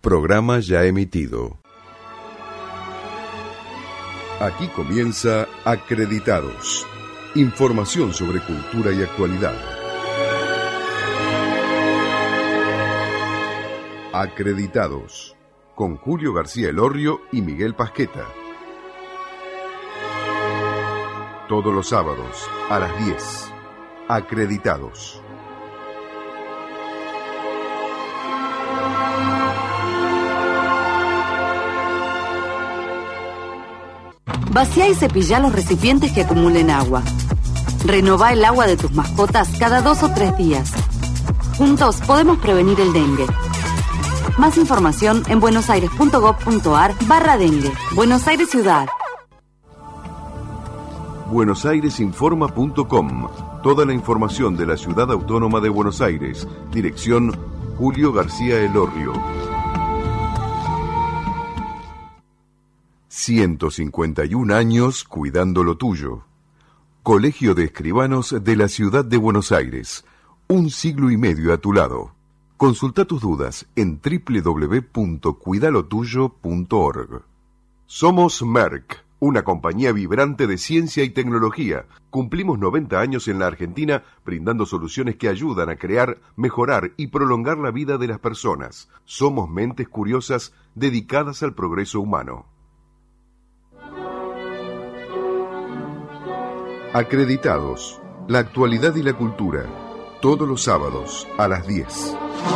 Programa ya emitido. Aquí comienza Acreditados. Información sobre cultura y actualidad. Acreditados, con Julio García Elorrio y Miguel Pasqueta. Todos los sábados a las 10. Acreditados. Vacía y cepilla los recipientes que acumulen agua. Renová el agua de tus mascotas cada 2 o 3 días. Juntos podemos prevenir el dengue. Más información en buenosaires.gov.ar/dengue. Buenos Aires Ciudad. buenosaires.informa.com. Toda la información de la Ciudad Autónoma de Buenos Aires. Dirección Julio García Elorrio. 151 años cuidando lo tuyo. Colegio de Escribanos de la Ciudad de Buenos Aires. 1 siglo y medio a tu lado. Consulta tus dudas en www.cuidalotuyo.org. Somos Merck, una compañía vibrante de ciencia y tecnología. Cumplimos 90 años en la Argentina brindando soluciones que ayudan a crear, mejorar y prolongar la vida de las personas. Somos mentes curiosas dedicadas al progreso humano. Acreditados, la actualidad y la cultura, todos los sábados a las 10.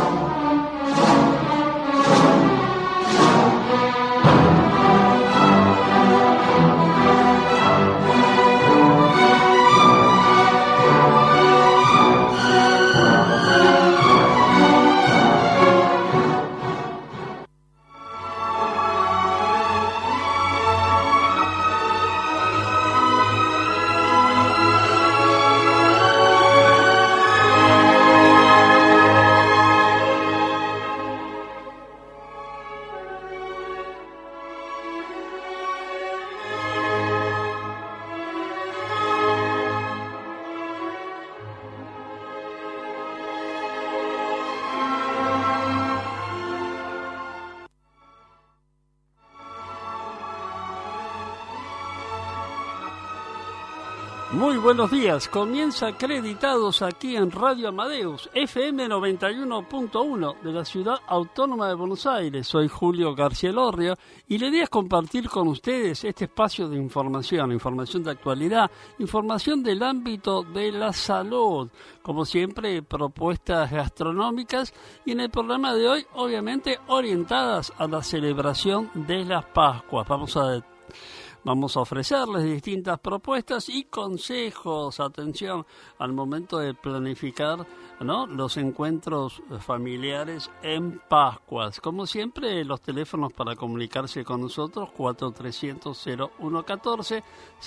Muy buenos días, comienza Acreditados aquí en Radio Amadeus, FM 91.1 de la Ciudad Autónoma de Buenos Aires. Soy Julio García Elorrio y la idea es compartir con ustedes este espacio de información de actualidad, información del ámbito de la salud, como siempre propuestas gastronómicas y en el programa de hoy obviamente orientadas a la celebración de las Pascuas. Vamos a ofrecerles distintas propuestas y consejos, atención, al momento de planificar, ¿no?, los encuentros familiares en Pascuas. Como siempre, los teléfonos para comunicarse con nosotros, 4300-0114,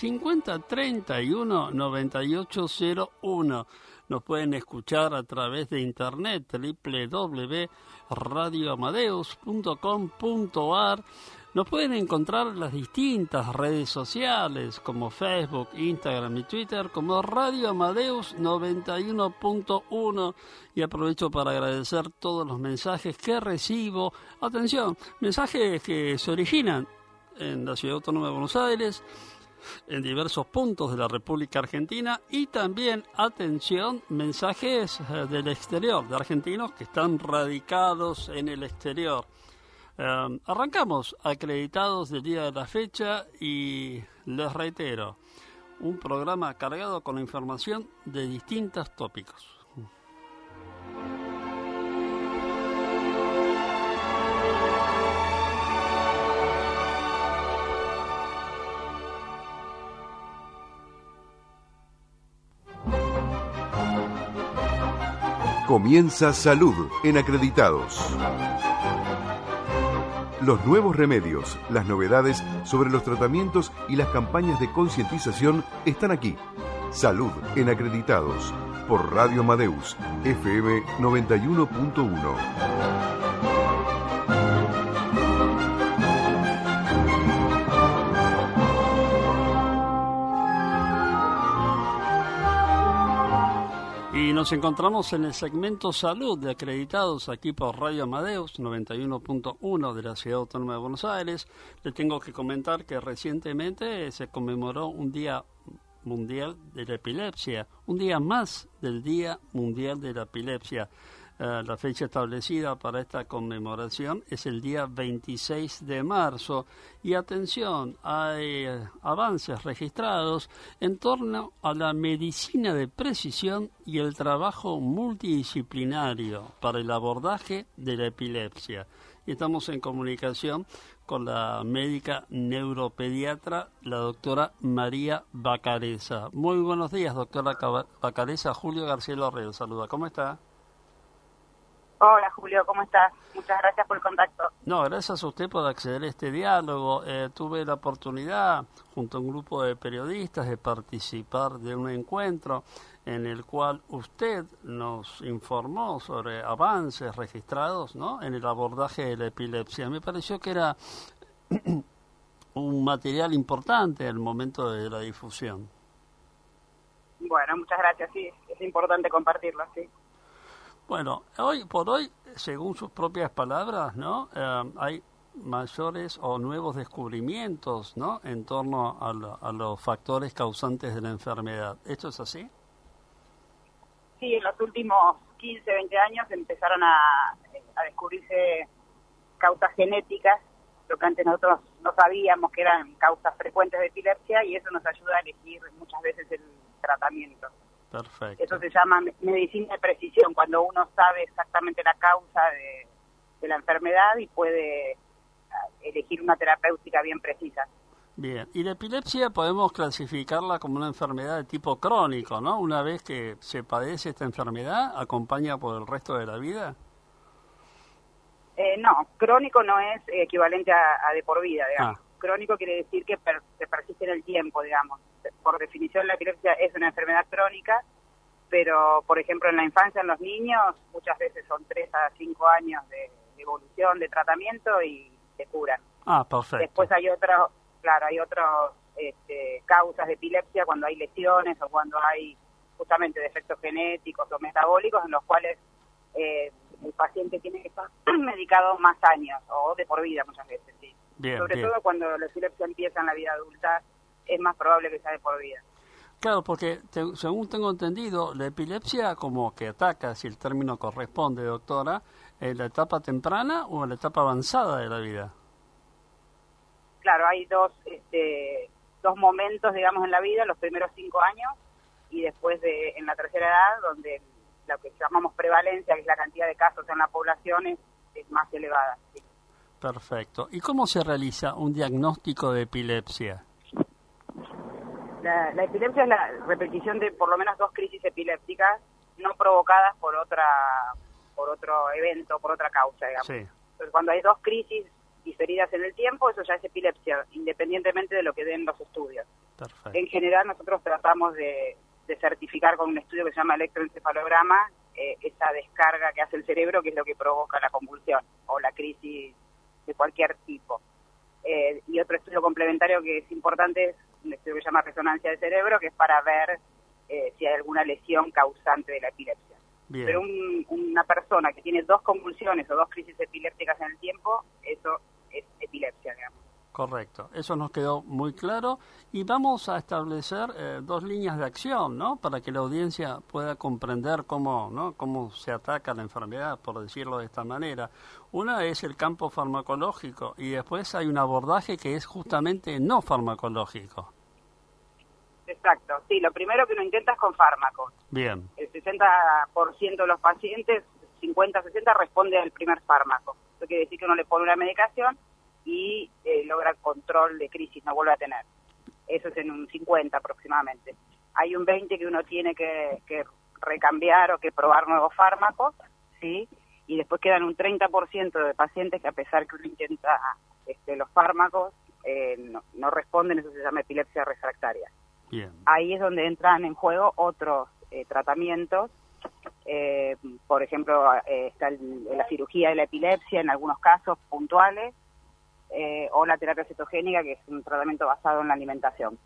5031-9801. Nos pueden escuchar a través de internet, www.radioamadeus.com.ar. Nos pueden encontrar en las distintas redes sociales como Facebook, Instagram y Twitter como Radio Amadeus 91.1 y aprovecho para agradecer todos los mensajes que recibo. Atención, mensajes que se originan en la Ciudad Autónoma de Buenos Aires, en diversos puntos de la República Argentina y también, atención, mensajes del exterior, de argentinos que están radicados en el exterior. Arrancamos Acreditados del día de la fecha y les reitero, un programa cargado con información de distintos tópicos. Comienza Salud en Acreditados. Los nuevos remedios, las novedades sobre los tratamientos y las campañas de concientización están aquí. Salud en Acreditados, por Radio Amadeus, FM 91.1. nos encontramos en el segmento Salud de Acreditados aquí por Radio Amadeus 91.1 de la Ciudad Autónoma de Buenos Aires. Le tengo que comentar que recientemente se conmemoró un Día Mundial de la Epilepsia, un día más del Día Mundial de la Epilepsia. La fecha establecida para esta conmemoración es el día 26 de marzo. Y atención, hay avances registrados en torno a la medicina de precisión y el trabajo multidisciplinario para el abordaje de la epilepsia. Y estamos en comunicación con la médica neuropediatra, la doctora María Bacareza. Muy buenos días, doctora Bacareza. Julio García Lorreo saluda. ¿Cómo está? Hola Julio, ¿cómo estás? Muchas gracias por el contacto. No, gracias a usted por acceder a este diálogo. Tuve la oportunidad, junto a un grupo de periodistas, de participar de un encuentro en el cual usted nos informó sobre avances registrados, ¿no?, en el abordaje de la epilepsia. Me pareció que era un material importante al momento de la difusión. Bueno, muchas gracias, sí, es importante compartirlo, sí. Bueno, hoy por hoy, según sus propias palabras, ¿no?, hay mayores o nuevos descubrimientos, ¿no?, en torno a los factores causantes de la enfermedad. ¿Esto es así? Sí, en los últimos 15, 20 años empezaron a descubrirse causas genéticas, lo que antes nosotros no sabíamos que eran causas frecuentes de epilepsia, y eso nos ayuda a elegir muchas veces el tratamiento. Perfecto. Eso se llama medicina de precisión, cuando uno sabe exactamente la causa de la enfermedad y puede elegir una terapéutica bien precisa. Bien, y la epilepsia podemos clasificarla como una enfermedad de tipo crónico, ¿no? Una vez que se padece esta enfermedad, ¿acompaña por el resto de la vida? No, crónico no es equivalente a de por vida, digamos. Crónico quiere decir que se persiste en el tiempo, digamos. Por definición, la epilepsia es una enfermedad crónica, pero, por ejemplo, en la infancia, en los niños, muchas veces son 3 a 5 años de evolución, de tratamiento, y se curan. Perfecto. Después hay otras causas de epilepsia cuando hay lesiones o cuando hay justamente defectos genéticos o metabólicos en los cuales el paciente tiene que estar medicado más años o de por vida muchas veces, sí. Bien, Sobre bien. todo cuando la epilepsia empieza en la vida adulta, es más probable que sea de por vida. Claro, porque según tengo entendido, la epilepsia como que ataca, si el término corresponde, doctora, en la etapa temprana o en la etapa avanzada de la vida. Claro, hay dos momentos, digamos, en la vida, los primeros 5 años y después en la tercera edad, donde lo que llamamos prevalencia, que es la cantidad de casos en la población, es más elevada. Sí. Perfecto. ¿Y cómo se realiza un diagnóstico de epilepsia? La epilepsia es la repetición de por lo menos 2 crisis epilépticas no provocadas por otro evento, por otra causa, digamos. Sí. Entonces, cuando hay 2 crisis diferidas en el tiempo, eso ya es epilepsia, independientemente de lo que den los estudios. Perfecto. En general, nosotros tratamos de certificar con un estudio que se llama electroencefalograma esa descarga que hace el cerebro, que es lo que provoca la convulsión o la crisis de cualquier tipo. Y otro estudio complementario que es importante es un estudio que se llama resonancia de cerebro, que es para ver si hay alguna lesión causante de la epilepsia. Bien. Pero una persona que tiene 2 convulsiones o 2 crisis epilépticas en el tiempo, eso es epilepsia, digamos. Correcto, eso nos quedó muy claro y vamos a establecer 2 líneas de acción, ¿no?, para que la audiencia pueda comprender cómo se ataca la enfermedad, por decirlo de esta manera. Una es el campo farmacológico y después hay un abordaje que es justamente no farmacológico. Exacto, sí, lo primero que uno intenta es con fármacos. Bien. El 60% de los pacientes, 50-60, responde al primer fármaco. Eso quiere decir que uno le pone una medicación y logra control de crisis, no vuelve a tener. Eso es en un 50 aproximadamente. Hay un 20 que uno tiene que recambiar o que probar nuevos fármacos, ¿sí? Y después quedan un 30% de pacientes que, a pesar que uno intenta los fármacos, no responden. Eso se llama epilepsia refractaria. Bien. Ahí es donde entran en juego otros tratamientos. Por ejemplo, está la cirugía de la epilepsia en algunos casos puntuales, o la terapia cetogénica, que es un tratamiento basado en la alimentación.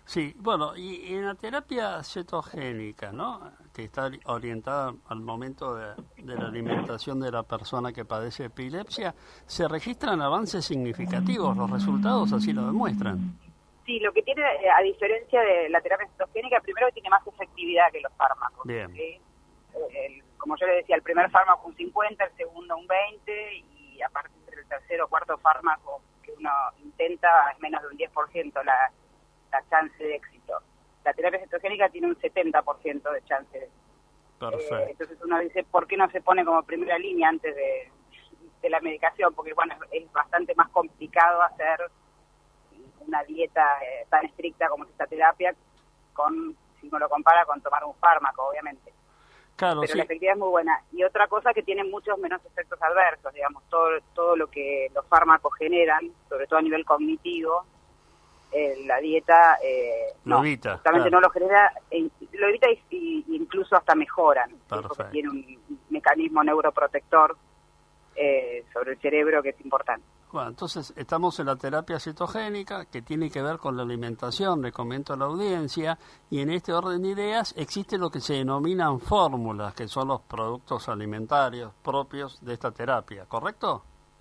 Sí, bueno, y en la terapia cetogénica, ¿no?, que está orientada al momento de la alimentación de la persona que padece epilepsia, se registran avances significativos, los resultados así lo demuestran. Sí, lo que tiene, a diferencia de la terapia cetogénica, primero tiene más efectividad que los fármacos. Bien. ¿Sí? Como yo le decía, el primer fármaco un 50, el segundo un 20, y aparte entre el tercero o cuarto fármaco que uno intenta es menos de un 10% la chance de éxito. La terapia cetogénica tiene un 70% de chance de éxito. Perfecto. Entonces uno dice, ¿por qué no se pone como primera línea antes de la medicación? Porque bueno, es bastante más complicado hacer una dieta tan estricta como esta terapia, si uno lo compara con tomar un fármaco, obviamente. Claro, pero sí. La efectividad es muy buena. Y otra cosa que tiene muchos menos efectos adversos, digamos, todo lo que los fármacos generan, sobre todo a nivel cognitivo, la dieta lo evita, justamente claro. no lo genera, lo evita y incluso hasta mejoran, porque tiene un mecanismo neuroprotector sobre el cerebro que es importante. Bueno, entonces estamos en la terapia cetogénica, que tiene que ver con la alimentación, le comento a la audiencia, y en este orden de ideas existe lo que se denominan fórmulas, que son los productos alimentarios propios de esta terapia, ¿correcto?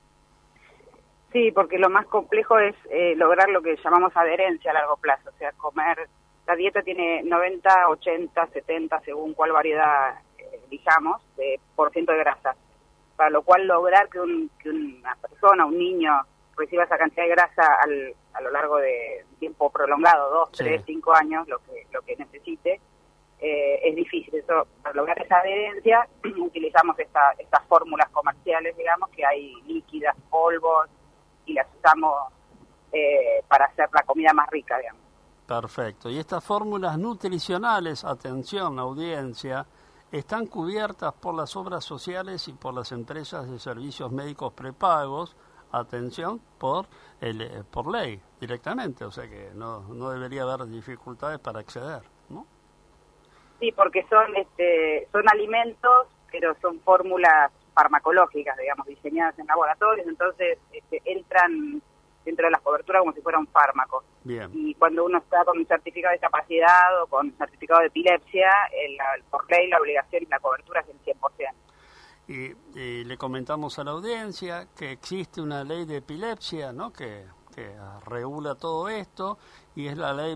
Sí, porque lo más complejo es lograr lo que llamamos adherencia a largo plazo, o sea, comer, la dieta tiene 90, 80, 70, según cuál variedad elijamos, de % de grasa, para lo cual lograr que una persona, un niño, reciba esa cantidad de grasa a lo largo de tiempo prolongado, 2, 3, 5 años, lo que necesite, es difícil. Eso, para lograr esa adherencia, utilizamos estas fórmulas comerciales, digamos, que hay líquidas, polvos, y las usamos para hacer la comida más rica, digamos. Perfecto. Y estas fórmulas nutricionales, atención, audiencia, están cubiertas por las obras sociales y por las empresas de servicios médicos prepagos, atención, por ley directamente, o sea que no debería haber dificultades para acceder, ¿no? Sí, porque son alimentos, pero son fórmulas farmacológicas, digamos, diseñadas en laboratorios, entonces entran dentro de las coberturas como si fuera un fármaco. Bien. Y cuando uno está con un certificado de discapacidad o con certificado de epilepsia, por ley la obligación y la cobertura es del 100%. Y le comentamos a la audiencia que existe una ley de epilepsia, ¿no?, que regula todo esto, y es la ley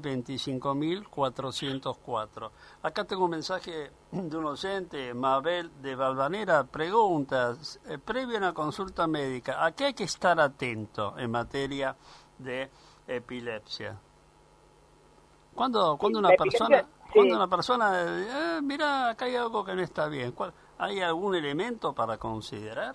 25.404. Acá tengo un mensaje de un oyente, Mabel de Valvanera, pregunta, previo a una consulta médica, ¿a qué hay que estar atento en materia de epilepsia? Cuando una persona, mira, acá hay algo que no está bien, ¿hay algún elemento para considerar?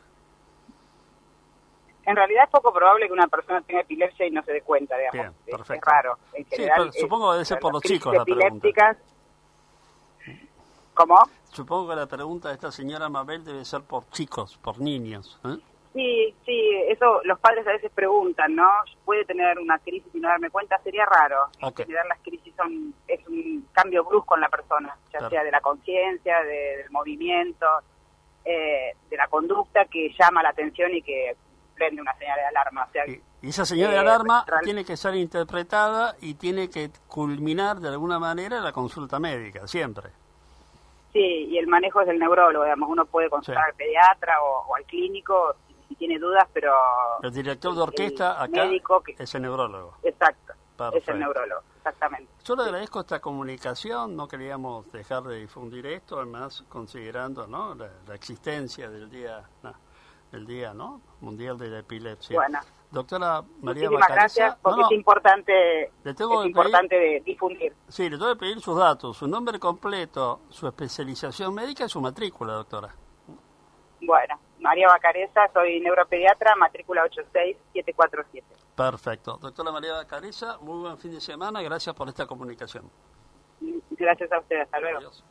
En realidad es poco probable que una persona tenga epilepsia y no se dé cuenta, digamos. Bien, perfecto. Es raro. En general, sí, supongo que debe ser por los chicos la epilépticas. Pregunta. ¿Cómo? Supongo que la pregunta de esta señora Mabel debe ser por chicos, por niños. Sí, eso los padres a veces preguntan, ¿no? ¿Puede tener una crisis y no darme cuenta? Sería raro. Okay. En general las crisis es un cambio brusco en la persona, ya sea de la conciencia, del movimiento, de la conducta que llama la atención y que prende una señal de alarma. O sea, y esa señal de alarma tiene que ser interpretada y tiene que culminar de alguna manera la consulta médica, siempre. Sí, y el manejo es del neurólogo, digamos, uno puede consultar al pediatra o al clínico si tiene dudas, pero... El director de orquesta acá es el neurólogo. Exacto, perfecto. Es el neurólogo, exactamente. Yo le agradezco esta comunicación, no queríamos dejar de difundir esto, además considerando, ¿no?, la existencia del día ¿no?, mundial de la epilepsia. Bueno, doctora María muchísimas Vacareza, gracias, porque es importante de difundir. Sí, le tengo que pedir sus datos, su nombre completo, su especialización médica y su matrícula, doctora. Bueno, María Vacareza, soy neuropediatra, matrícula 86747. Perfecto. Doctora María Vacareza, muy buen fin de semana, gracias por esta comunicación. Gracias a ustedes, hasta luego. Adiós.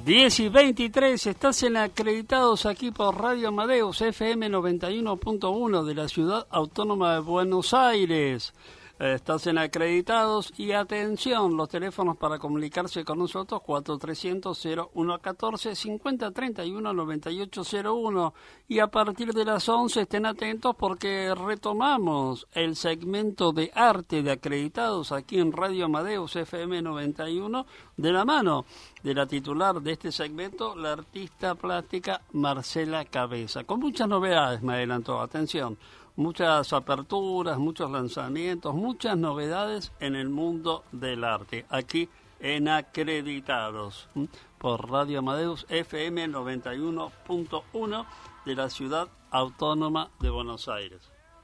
10:23, estás en Acreditados aquí por Radio Amadeus, FM 91.1 de la Ciudad Autónoma de Buenos Aires. Estás en Acreditados y atención, los teléfonos para comunicarse con nosotros, 4300-0114, 5031-9801. Y a partir de las 11 estén atentos porque retomamos el segmento de arte de Acreditados aquí en Radio Amadeus, FM 91, de la mano de la titular de este segmento, la artista plástica Marcela Cabeza. Con muchas novedades me adelantó, atención. Muchas aperturas, muchos lanzamientos, muchas novedades en el mundo del arte, aquí en Acreditados, por Radio Amadeus FM 91.1 de la Ciudad Autónoma de Buenos Aires.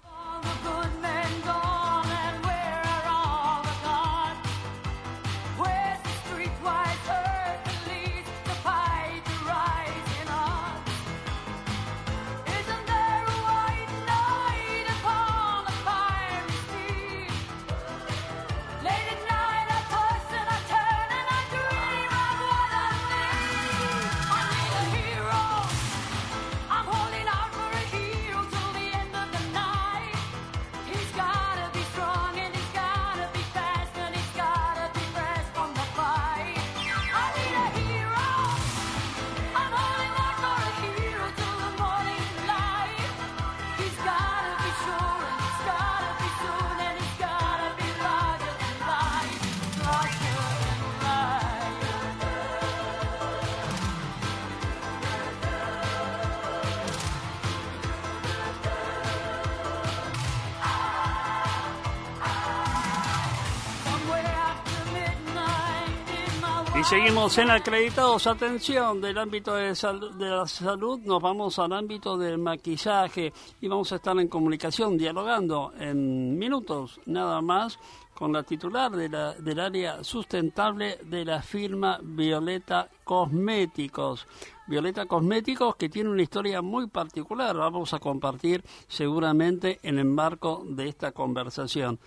Y seguimos en Acreditados. Atención, del ámbito de la salud nos vamos al ámbito del maquillaje y vamos a estar en comunicación, dialogando en minutos nada más con la titular del área sustentable de la firma Violeta Cosméticos. Violeta Cosméticos, que tiene una historia muy particular, vamos a compartir seguramente en el marco de esta conversación.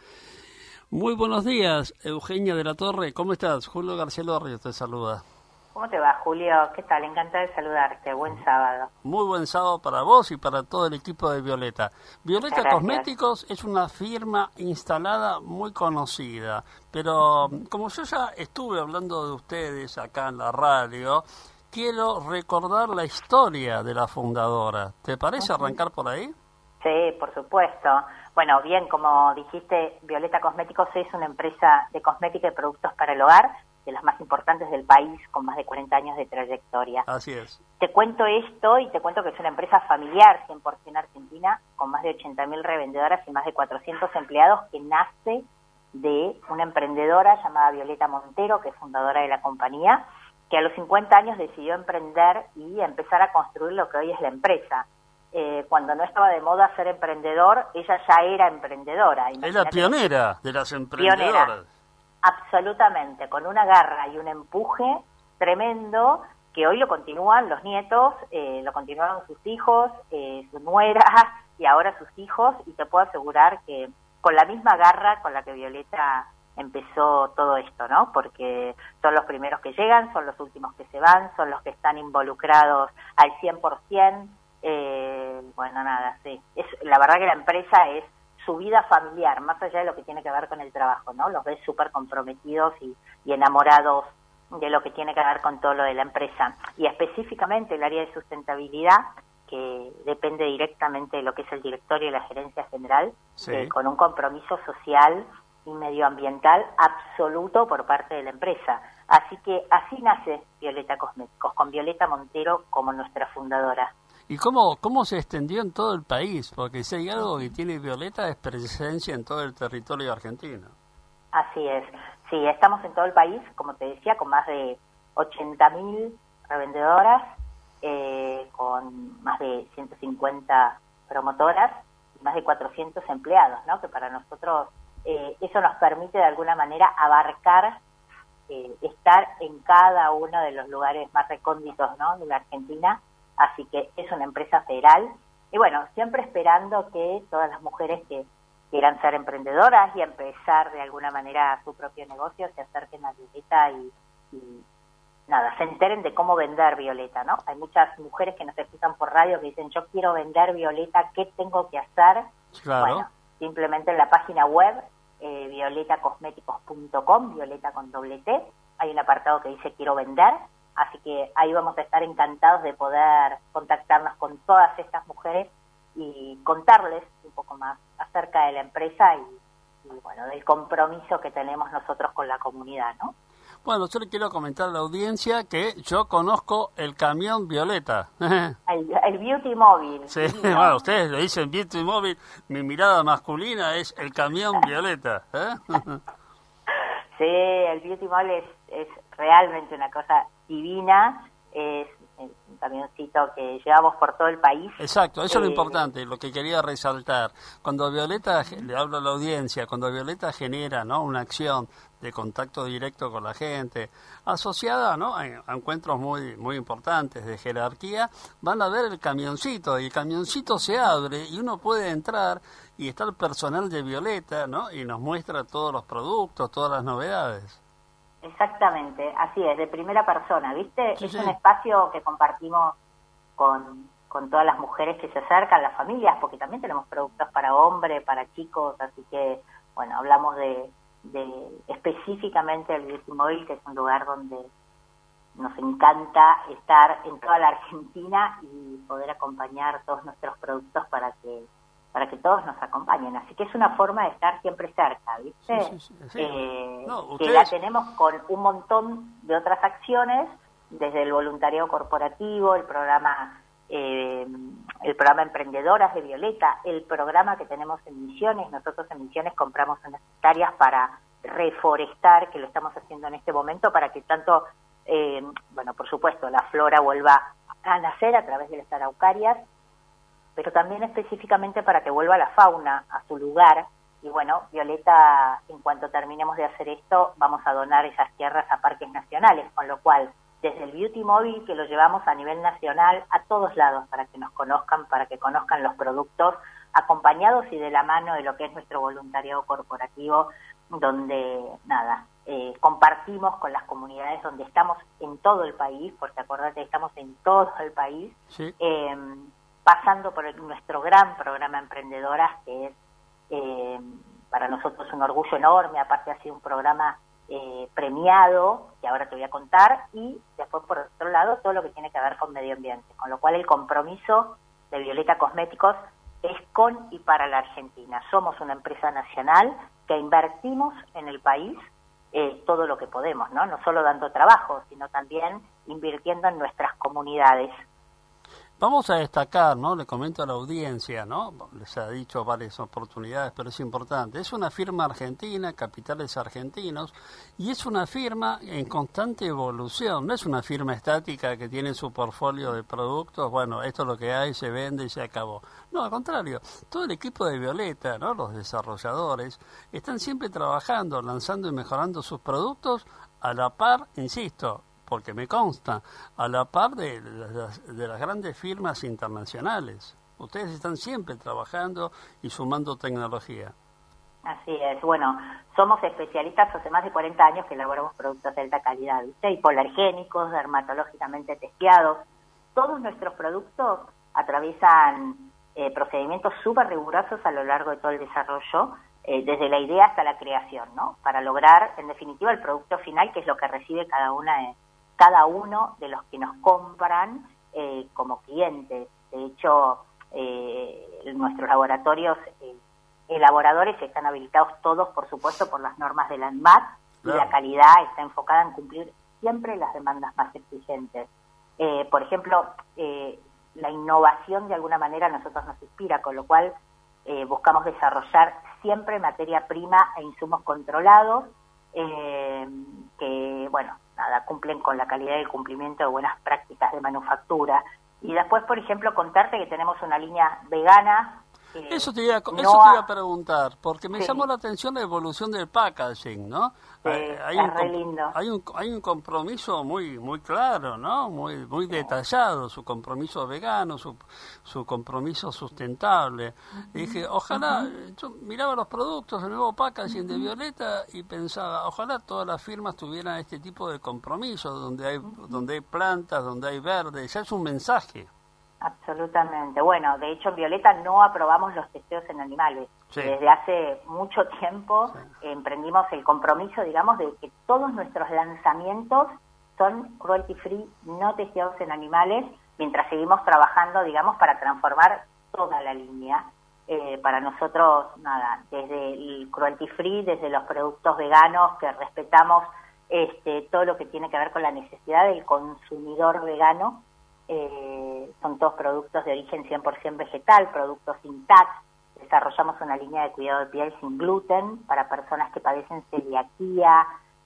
Muy buenos días, Eugenia de la Torre. ¿Cómo estás? Julio Garcielorrio te saluda. ¿Cómo te va, Julio? ¿Qué tal? Encantada de saludarte. Buen sábado. Muy buen sábado para vos y para todo el equipo de Violeta. Violeta Cosméticos es una firma instalada muy conocida, pero como yo ya estuve hablando de ustedes acá en la radio, quiero recordar la historia de la fundadora. ¿Te parece arrancar por ahí? Sí, por supuesto. Bueno, bien, como dijiste, Violeta Cosméticos es una empresa de cosmética y productos para el hogar, de las más importantes del país, con más de 40 años de trayectoria. Así es. Te cuento esto y te cuento que es una empresa familiar, 100% argentina, con más de 80.000 revendedoras y más de 400 empleados, que nace de una emprendedora llamada Violeta Montero, que es fundadora de la compañía, que a los 50 años decidió emprender y empezar a construir lo que hoy es la empresa. Cuando no estaba de moda ser emprendedor, ella ya era emprendedora. Es la pionera de las emprendedoras. Pionera, absolutamente, con una garra y un empuje tremendo, que hoy lo continúan los nietos, lo continuaron sus hijos, su nuera y ahora sus hijos, y te puedo asegurar que con la misma garra con la que Violeta empezó todo esto, ¿no? Porque son los primeros que llegan, son los últimos que se van, son los que están involucrados al 100%. Bueno, nada, sí. La verdad que la empresa es su vida familiar, más allá de lo que tiene que ver con el trabajo, ¿no? Los ves súper comprometidos y enamorados de lo que tiene que ver con todo lo de la empresa. Y específicamente el área de sustentabilidad, que depende directamente de lo que es el directorio y la gerencia general, sí, con un compromiso social y medioambiental absoluto por parte de la empresa. Así que así nace Violeta Cosméticos, con Violeta Montero como nuestra fundadora. ¿Y cómo se extendió en todo el país? Porque si hay algo que tiene Violeta es presencia en todo el territorio argentino. Así es. Sí, estamos en todo el país, como te decía, con más de 80.000 revendedoras, con más de 150 promotoras y más de 400 empleados, ¿no? Que para nosotros eso nos permite de alguna manera abarcar, estar en cada uno de los lugares más recónditos, ¿no? De la Argentina. Así que es una empresa federal y bueno, siempre esperando que todas las mujeres que quieran ser emprendedoras y empezar de alguna manera su propio negocio se acerquen a Violeta y nada, se enteren de cómo vender Violeta, ¿no? Hay muchas mujeres que nos escuchan por radio que dicen, yo quiero vender Violeta, ¿qué tengo que hacer? Claro. Bueno, simplemente en la página web, violetacosméticos.com, Violeta con doble T, hay un apartado que dice quiero vender, así que ahí vamos a estar encantados de poder contactarnos con todas estas mujeres y contarles un poco más acerca de la empresa y bueno, del compromiso que tenemos nosotros con la comunidad, ¿no? Bueno, yo le quiero comentar a la audiencia que yo conozco el camión Violeta. El Beauty Móvil. Sí, bueno, ustedes le dicen Beauty Móvil, mi mirada masculina es el camión Violeta. Sí, el Beauty Móvil es realmente una cosa divina, es un camioncito que llevamos por todo el país. Exacto, eso es lo importante, lo que quería resaltar. Cuando Violeta, le hablo a la audiencia, cuando Violeta genera, ¿no?, una acción de contacto directo con la gente, asociada, ¿no?, a encuentros muy importantes de jerarquía, van a ver el camioncito, y el camioncito se abre y uno puede entrar y está el personal de Violeta, ¿no?, y nos muestra todos los productos, todas las novedades. Exactamente, así es, de primera persona, ¿viste? Sí, es sí. un espacio que compartimos con todas las mujeres que se acercan, las familias, porque también tenemos productos para hombres, para chicos, así que, bueno, hablamos de específicamente el Beauty Móvil, que es un lugar donde nos encanta estar en toda la Argentina y poder acompañar todos nuestros productos para que todos nos acompañen. Así que es una forma de estar siempre cerca, ¿viste? Sí. No, que ustedes... la tenemos con un montón de otras acciones, desde el voluntariado corporativo, el programa Emprendedoras de Violeta, el programa que tenemos en Misiones. Nosotros en Misiones compramos unas hectáreas para reforestar, que lo estamos haciendo en este momento, para que tanto, bueno, por supuesto, la flora vuelva a nacer a través de las araucarias, pero también específicamente para que vuelva la fauna a su lugar. Y bueno, Violeta, en cuanto terminemos de hacer esto, vamos a donar esas tierras a parques nacionales, con lo cual, desde el Beauty Móvil, que lo llevamos a nivel nacional, a todos lados, para que nos conozcan, para que conozcan los productos, acompañados y de la mano de lo que es nuestro voluntariado corporativo, donde, nada, compartimos con las comunidades donde estamos en todo el país, porque acordate, estamos en todo el país, Sí. Pasando por nuestro gran programa Emprendedoras, que es para nosotros un orgullo enorme. Aparte ha sido un programa premiado, que ahora te voy a contar, y después por otro lado todo lo que tiene que ver con medio ambiente, con lo cual el compromiso de Violeta Cosméticos es con y para la Argentina. Somos una empresa nacional que invertimos en el país todo lo que podemos, ¿no? No solo dando trabajo, sino también invirtiendo en nuestras comunidades. Vamos a destacar, ¿no? Le comento a la audiencia, ¿no? Les ha dicho varias oportunidades, pero es importante. Es una firma argentina, capitales argentinos, y es una firma en constante evolución. No es una firma estática que tiene su portfolio de productos, bueno, esto es lo que hay, se vende y se acabó. No, al contrario, todo el equipo de Violeta, ¿no?, los desarrolladores, están siempre trabajando, lanzando y mejorando sus productos a la par, insisto, porque me consta, a la par de las grandes firmas internacionales. Ustedes están siempre trabajando y sumando tecnología. Así es, bueno, somos especialistas hace más de 40 años que elaboramos productos de alta calidad, ¿viste? Hipoalergénicos, dermatológicamente testeados. Todos nuestros productos atraviesan procedimientos súper rigurosos a lo largo de todo el desarrollo, desde la idea hasta la creación, ¿no? Para lograr, en definitiva, el producto final, que es lo que recibe cada uno de los que nos compran como clientes. De hecho, nuestros laboratorios elaboradores están habilitados todos, por supuesto, por las normas de la ANMAT, claro. Y la calidad está enfocada en cumplir siempre las demandas más exigentes. Por ejemplo, la innovación de alguna manera a nosotros nos inspira, con lo cual buscamos desarrollar siempre materia prima e insumos controlados, que, bueno, nada, cumplen con la calidad y el cumplimiento de buenas prácticas de manufactura. Y después, por ejemplo, contarte que tenemos una línea vegana Eso te iba a preguntar, porque me llamó la atención la evolución del packaging, ¿no? Sí, re lindo. Hay un compromiso muy claro, ¿no? Muy detallado, su compromiso vegano, su compromiso sustentable. Y dije, ojalá, yo miraba los productos, el nuevo packaging de Violeta y pensaba, ojalá todas las firmas tuvieran este tipo de compromiso, donde hay plantas, donde hay verde, ya es un mensaje. Absolutamente. Bueno, de hecho en Violeta no aprobamos los testeos en animales. Sí. Desde hace mucho tiempo emprendimos el compromiso, digamos, de que todos nuestros lanzamientos son cruelty free, no testeados en animales, mientras seguimos trabajando, digamos, para transformar toda la línea. Para nosotros, nada, desde el cruelty free, desde los productos veganos, que respetamos todo lo que tiene que ver con la necesidad del consumidor vegano. Son todos productos de origen 100% vegetal, productos sin TAC. Desarrollamos una línea de cuidado de piel sin gluten para personas que padecen celiaquía.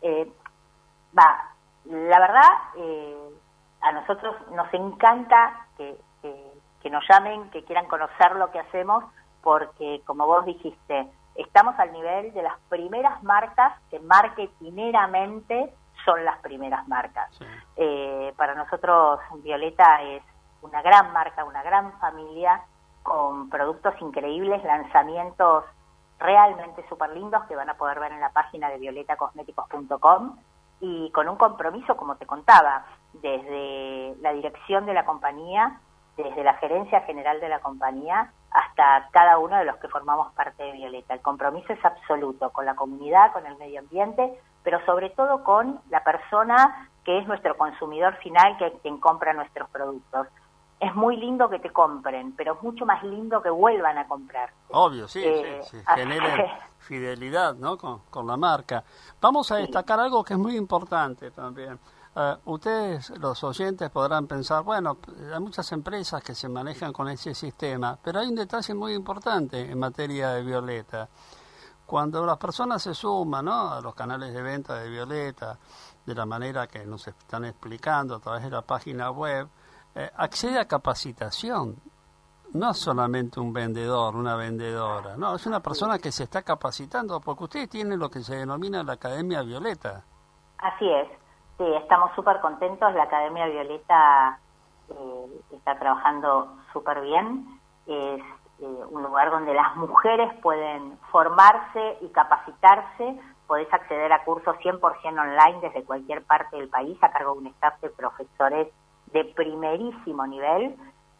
La verdad, a nosotros nos encanta que nos llamen, que quieran conocer lo que hacemos, porque, como vos dijiste, estamos al nivel de las primeras marcas que marketineramente son las primeras marcas. Sí. Para nosotros Violeta es una gran marca, una gran familia con productos increíbles, lanzamientos realmente súper lindos que van a poder ver en la página de violetacosméticos.com y con un compromiso, como te contaba, desde la dirección de la compañía, desde la gerencia general de la compañía hasta cada uno de los que formamos parte de Violeta. El compromiso es absoluto con la comunidad, con el medio ambiente, pero sobre todo con la persona que es nuestro consumidor final, que es quien compra nuestros productos. Es muy lindo que te compren, pero es mucho más lindo que vuelvan a comprar. Obvio, sí, genera fidelidad, ¿no? Con la marca. Vamos a destacar algo que es muy importante también. Ustedes, los oyentes, podrán pensar, bueno, hay muchas empresas que se manejan con ese sistema, pero hay un detalle muy importante en materia de Violeta. Cuando las personas se suman, ¿no?, a los canales de venta de Violeta, de la manera que nos están explicando a través de la página web, accede a capacitación. No es solamente un vendedor, una vendedora, no, es una persona que se está capacitando, porque ustedes tienen lo que se denomina la Academia Violeta. Así es, sí, estamos súper contentos, la Academia Violeta está trabajando súper bien, es un lugar donde las mujeres pueden formarse y capacitarse. Podés acceder a cursos 100% online desde cualquier parte del país a cargo de un staff de profesores de primerísimo nivel.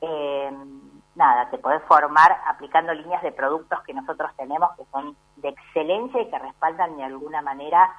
Te podés formar aplicando líneas de productos que nosotros tenemos que son de excelencia y que respaldan de alguna manera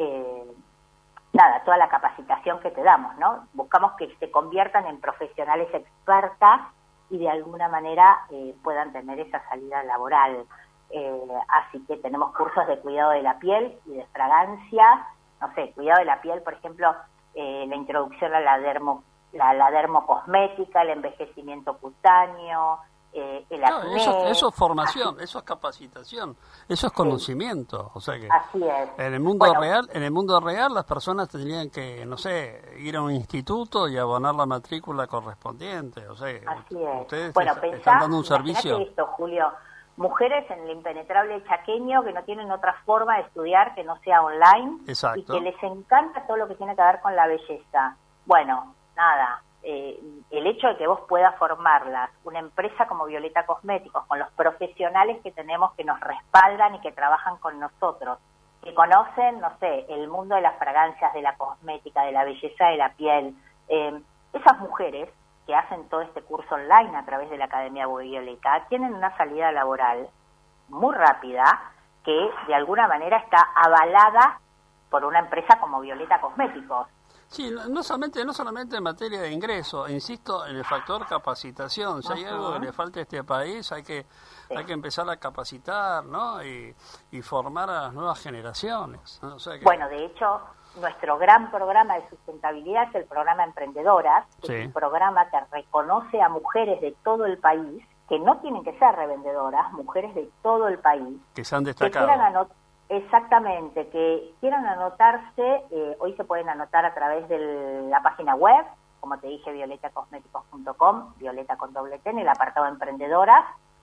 toda la capacitación que te damos, ¿no? Buscamos que se conviertan en profesionales expertas y de alguna manera puedan tener esa salida laboral. Así que tenemos cursos de cuidado de la piel y de fragancia, cuidado de la piel, por ejemplo, la introducción a la dermocosmética, el envejecimiento cutáneo, el acné. Eso es formación, eso es capacitación, eso es conocimiento. O sea que así es. En el mundo real las personas tendrían que, ir a un instituto y abonar la matrícula correspondiente. O sea, así es. Ustedes están dando un servicio. Esto, Julio, mujeres en el impenetrable chaqueño que no tienen otra forma de estudiar que no sea online. Exacto. Y que les encanta todo lo que tiene que ver con la belleza. Bueno, el hecho de que vos puedas formarlas, una empresa como Violeta Cosméticos, con los profesionales que tenemos que nos respaldan y que trabajan con nosotros, que conocen, el mundo de las fragancias, de la cosmética, de la belleza de la piel, esas mujeres que hacen todo este curso online a través de la Academia Violeta tienen una salida laboral muy rápida que de alguna manera está avalada por una empresa como Violeta Cosméticos. Sí, no solamente en materia de ingreso, insisto en el factor capacitación. Si hay algo que le falta a este país, hay que empezar a capacitar, ¿no? Y formar a las nuevas generaciones, ¿no? O sea que... Bueno, de hecho, nuestro gran programa de sustentabilidad es el programa Emprendedoras, que es un programa que reconoce a mujeres de todo el país, que no tienen que ser revendedoras, mujeres de todo el país, que se han destacado. Exactamente, que quieran anotarse, hoy se pueden anotar a través de la página web, como te dije, violetacosméticos.com, Violeta con doble T, en el apartado Emprendedoras,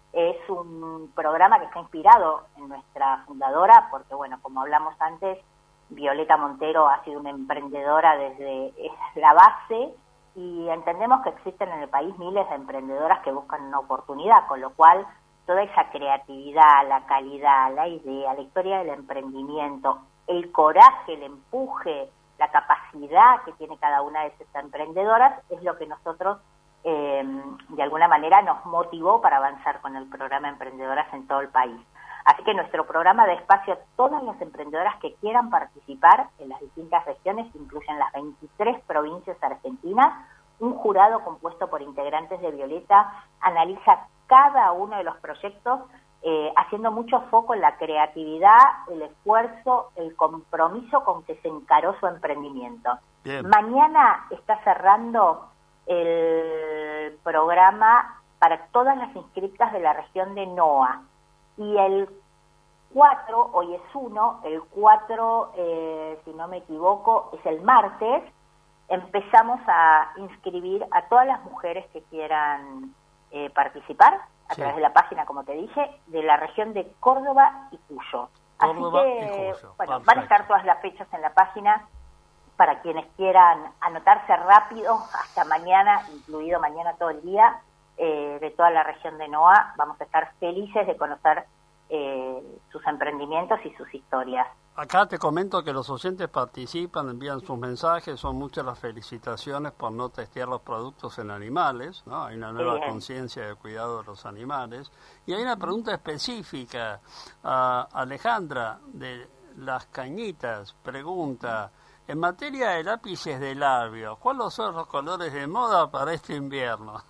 es un programa que está inspirado en nuestra fundadora, porque bueno, como hablamos antes, Violeta Montero ha sido una emprendedora desde la base y entendemos que existen en el país miles de emprendedoras que buscan una oportunidad, con lo cual toda esa creatividad, la calidad, la idea, la historia del emprendimiento, el coraje, el empuje, la capacidad que tiene cada una de esas emprendedoras es lo que nosotros de alguna manera nos motivó para avanzar con el programa Emprendedoras en todo el país. Así que nuestro programa da espacio a todas las emprendedoras que quieran participar en las distintas regiones, incluyen las 23 provincias argentinas. Un jurado compuesto por integrantes de Violeta analiza cada uno de los proyectos, haciendo mucho foco en la creatividad, el esfuerzo, el compromiso con que se encaró su emprendimiento. Bien. Mañana está cerrando el programa para todas las inscriptas de la región de NOA. Y el 4, hoy es 1, el 4, si no me equivoco, es el martes, empezamos a inscribir a todas las mujeres que quieran participar a través de la página, como te dije, de la región de Córdoba y Cuyo. Córdoba Así que, y Cuyo. bueno, Perfecto. van a estar todas las fechas en la página para quienes quieran anotarse rápido hasta mañana, incluido mañana todo el día, de toda la región de NOA. Vamos a estar felices de conocer sus emprendimientos y sus historias. Acá te comento que los oyentes participan, envían sus mensajes, son muchas las felicitaciones por no testear los productos en animales, ¿no? Hay una nueva conciencia de cuidado de los animales. Y hay una pregunta específica. Alejandra, de Las Cañitas, pregunta, en materia de lápices de labio, ¿cuáles son los colores de moda para este invierno?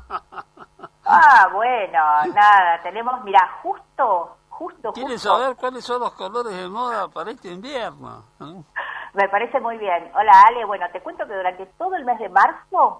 Bueno, nada, tenemos, mira, justo. ¿Quieres saber cuáles son los colores de moda para este invierno? Me parece muy bien. Hola, Ale. Bueno, te cuento que durante todo el mes de marzo,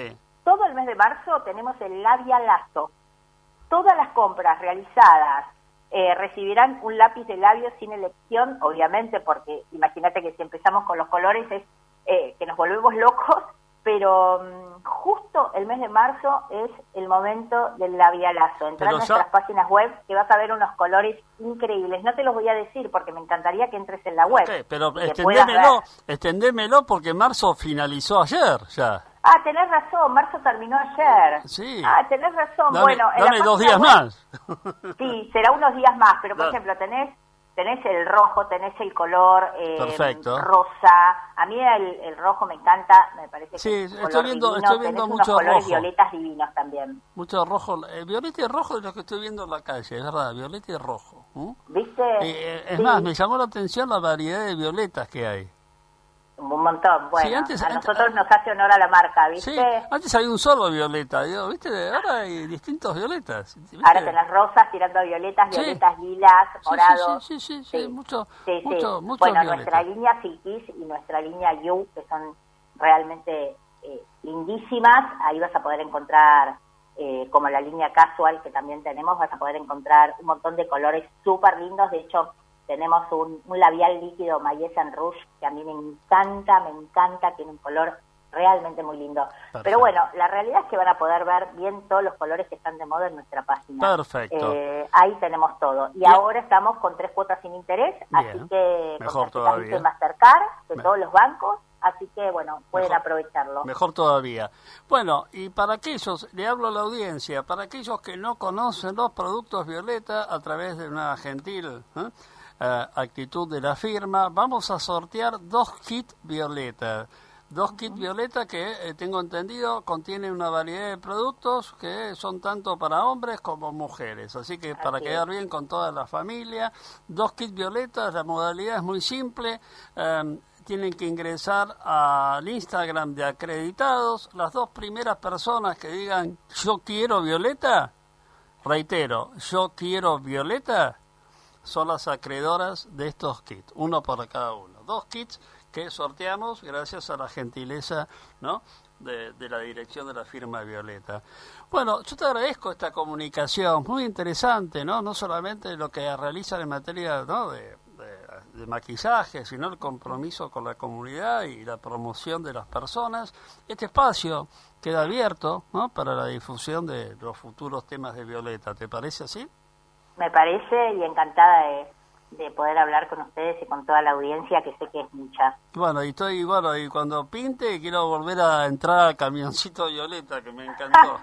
tenemos el labialazo. Todas las compras realizadas recibirán un lápiz de labio sin elección, obviamente, porque imagínate que si empezamos con los colores es que nos volvemos locos, pero justo el mes de marzo es el momento del labialazo. Entra en nuestras páginas web que vas a ver unos colores increíbles. No te los voy a decir porque me encantaría que entres en la web. Okay, pero extendémelo porque marzo finalizó ayer ya. Tenés razón, marzo terminó ayer. Sí. Tenés razón. Dame 2 días más. Sí, será unos días más, pero por ejemplo tenés el rojo, tenés el color rosa. A mí el rojo me encanta, me parece que es un color divino. Estoy viendo mucho unos colores rojo. Violetas divinos también. Mucho rojo, violeta y rojo es lo que estoy viendo en la calle, es verdad, violeta y rojo. ¿Viste? Es más, me llamó la atención la variedad de violetas que hay. Un montón, bueno, sí, antes nosotros nos hace honor a la marca, ¿viste? Sí, antes había un solo violeta, ¿viste? Ahora hay distintos violetas. ¿Viste? Ahora tenés rosas tirando a violetas, violetas lilas, morados. Sí, mucho Bueno, violeta. nuestra línea Silkis y nuestra línea You, que son realmente lindísimas, ahí vas a poder encontrar, como la línea Casual que también tenemos, vas a poder encontrar un montón de colores súper lindos. De hecho, tenemos un labial líquido Mayes en Rouge que a mí me encanta, tiene un color realmente muy lindo. Perfecto. Pero bueno, la realidad es que van a poder ver bien todos los colores que están de moda en nuestra página. Perfecto. Ahí tenemos todo. Y ahora estamos con 3 cuotas sin interés, así que mejor con todavía. Mastercard de todos los bancos, así que bueno, pueden aprovecharlo. Mejor todavía. Bueno, y para aquellos, le hablo a la audiencia, para aquellos que no conocen los productos Violeta a través de una gentil actitud de la firma, vamos a sortear 2 kits Violeta. 2 kits Violeta que, tengo entendido, contienen una variedad de productos que son tanto para hombres como mujeres. Así que para quedar bien con toda la familia, 2 kits Violeta, la modalidad es muy simple. Tienen que ingresar al Instagram de Acreditados. Las 2 primeras personas que digan yo quiero Violeta, reitero, yo quiero Violeta, son las acreedoras de estos kits, uno para cada uno. 2 kits que sorteamos gracias a la gentileza, ¿no?, de la dirección de la firma Violeta. Bueno, yo te agradezco esta comunicación, muy interesante, ¿no? No solamente lo que realizan en materia, ¿no?, de de maquillaje, sino el compromiso con la comunidad y la promoción de las personas. Este espacio queda abierto, ¿no?, para la difusión de los futuros temas de Violeta. ¿Te parece así? Me parece, y encantada de poder hablar con ustedes y con toda la audiencia, que sé que es mucha. Bueno, y cuando pinte quiero volver a entrar al camioncito Violeta, que me encantó.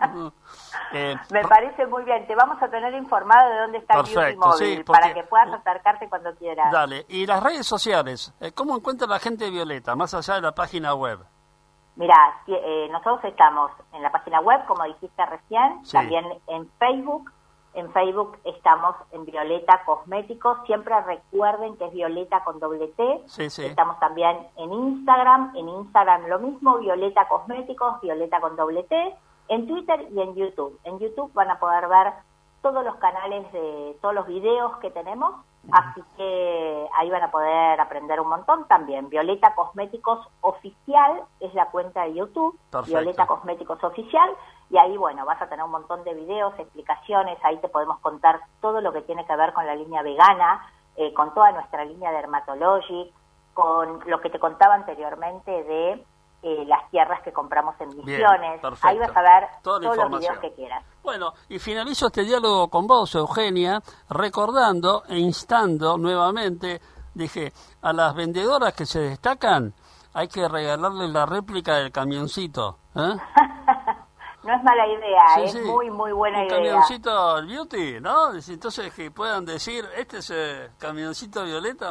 Me parece muy bien. Te vamos a tener informado de dónde está el Beauty Móvil, sí, porque, para que puedas acercarte cuando quieras. Dale. Y las redes sociales, ¿cómo encuentra la gente Violeta, más allá de la página web? Mirá, nosotros estamos en la página web, como dijiste recién, sí. También en Facebook. En Facebook estamos en Violeta Cosméticos. Siempre recuerden que es Violeta con doble T. Sí, sí. Estamos también en Instagram. En Instagram lo mismo, Violeta Cosméticos, Violeta con doble T. En Twitter y en YouTube. En YouTube van a poder ver todos los canales de todos los videos que tenemos. Así que ahí van a poder aprender un montón también. Violeta Cosméticos Oficial es la cuenta de YouTube. Perfecto. Violeta Cosméticos Oficial. Y ahí, bueno, vas a tener un montón de videos, explicaciones. Ahí te podemos contar todo lo que tiene que ver con la línea vegana, con toda nuestra línea de Dermatology, con lo que te contaba anteriormente de las tierras que compramos en Misiones. Bien, ahí vas a ver todos los videos que quieras. Bueno, y finalizo este diálogo con vos, Eugenia, recordando e instando nuevamente, dije, a las vendedoras que se destacan, hay que regalarles la réplica del camioncito, ¿eh? No es mala idea, Sí, es sí. muy buena idea. Un camioncito Beauty, ¿no? Entonces que puedan decir, este es el camioncito Violeta,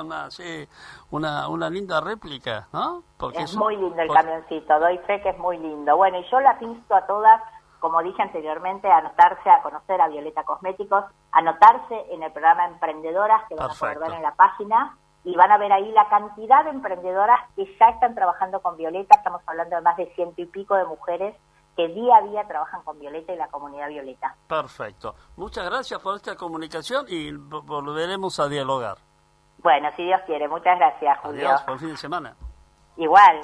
una linda réplica, ¿no? Porque es muy lindo el camioncito, doy fe que es muy lindo. Bueno, y yo las insto a todas, como dije anteriormente, a anotarse a conocer a Violeta Cosméticos, anotarse en el programa Emprendedoras, que van a poder ver en la página, y van a ver ahí la cantidad de emprendedoras que ya están trabajando con Violeta. Estamos hablando de más de 100 y pico de mujeres que día a día trabajan con Violeta y la comunidad Violeta. Perfecto. Muchas gracias por esta comunicación y volveremos a dialogar. Bueno, si Dios quiere. Muchas gracias, Julio. Adiós, buen fin de semana. Igual.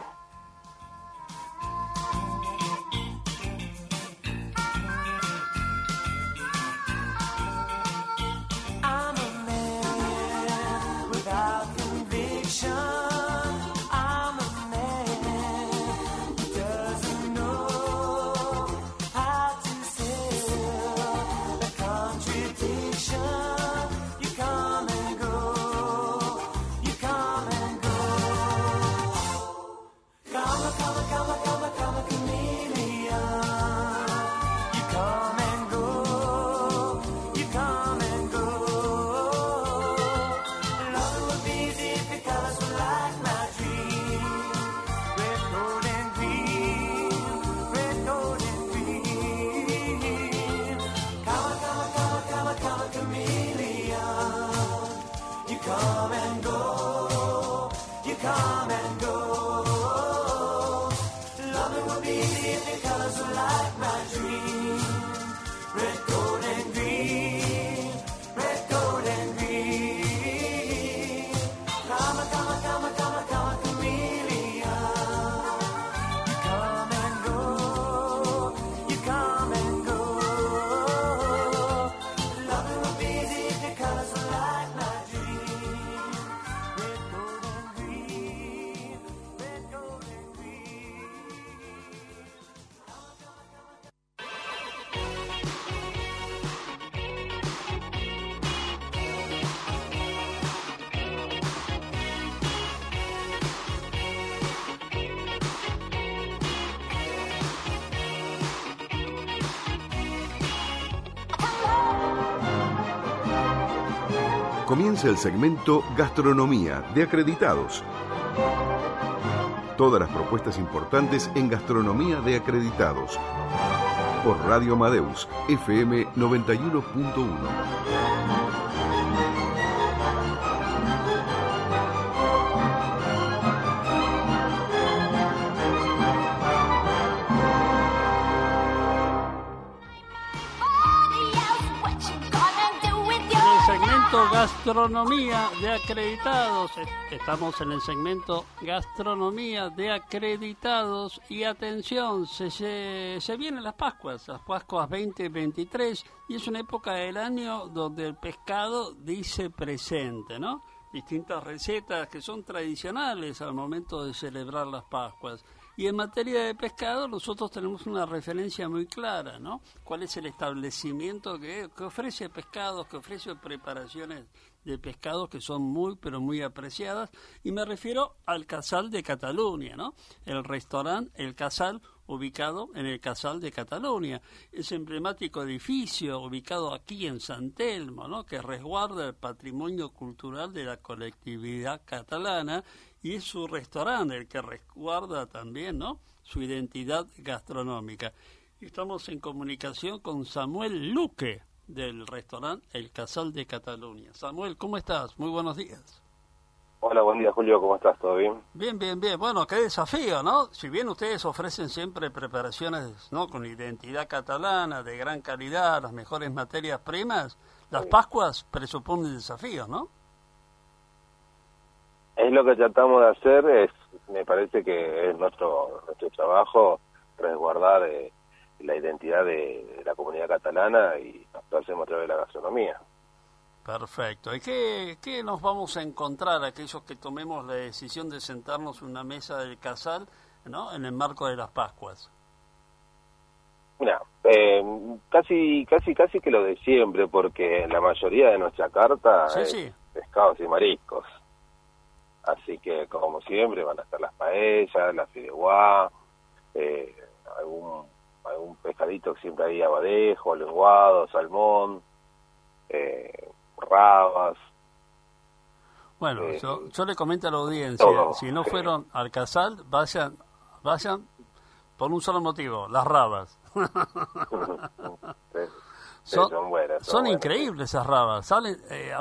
Comienza el segmento Gastronomía de Acreditados. Todas las propuestas importantes en Gastronomía de Acreditados. Por Radio Amadeus, FM 91.1. Gastronomía de Acreditados. Estamos en el segmento Gastronomía de Acreditados y atención, se vienen las Pascuas 2023 y es una época del año donde el pescado dice presente, ¿no? distintas recetas que son tradicionales al momento de celebrar las Pascuas. Y en materia de pescado nosotros tenemos una referencia muy clara, ¿no? ¿Cuál es el establecimiento que ofrece pescados, que ofrece preparaciones de pescados que son muy, pero muy apreciadas? Y me refiero al Casal de Cataluña, ¿no? El restaurante El Casal, ubicado en el Casal de Cataluña. Ese emblemático edificio ubicado aquí en San Telmo, ¿no? Que resguarda el patrimonio cultural de la colectividad catalana, y es su restaurante el que resguarda también, ¿no?, su identidad gastronómica. Y estamos en comunicación con Samuel Luque, del restaurante El Casal de Cataluña. Samuel, ¿cómo estás? Muy buenos días. Hola, buen día, Julio, ¿cómo estás? ¿Todo bien? Bien, bien, bien. Bueno, qué desafío, ¿no? Si bien ustedes ofrecen siempre preparaciones, ¿no?, con identidad catalana, de gran calidad, las mejores materias primas, las Pascuas presuponen desafíos, ¿no? Es lo que tratamos de hacer, me parece que es nuestro trabajo resguardar la identidad de la comunidad catalana, y lo hacemos a través de la gastronomía. Perfecto. ¿Y qué nos vamos a encontrar aquellos que tomemos la decisión de sentarnos en una mesa del Casal, ¿no?, en el marco de las Pascuas? Mira, casi que lo de siempre, porque la mayoría de nuestra carta es pescados y mariscos. Así que, como siempre, van a estar las paellas, la fideuá, algún pescadito que siempre hay, abadejo, lenguado, salmón, rabas. Bueno, yo le comento a la audiencia, si no fueron al Casal, vayan por un solo motivo, las rabas. Son buenas. Son increíbles esas rabas. Salen,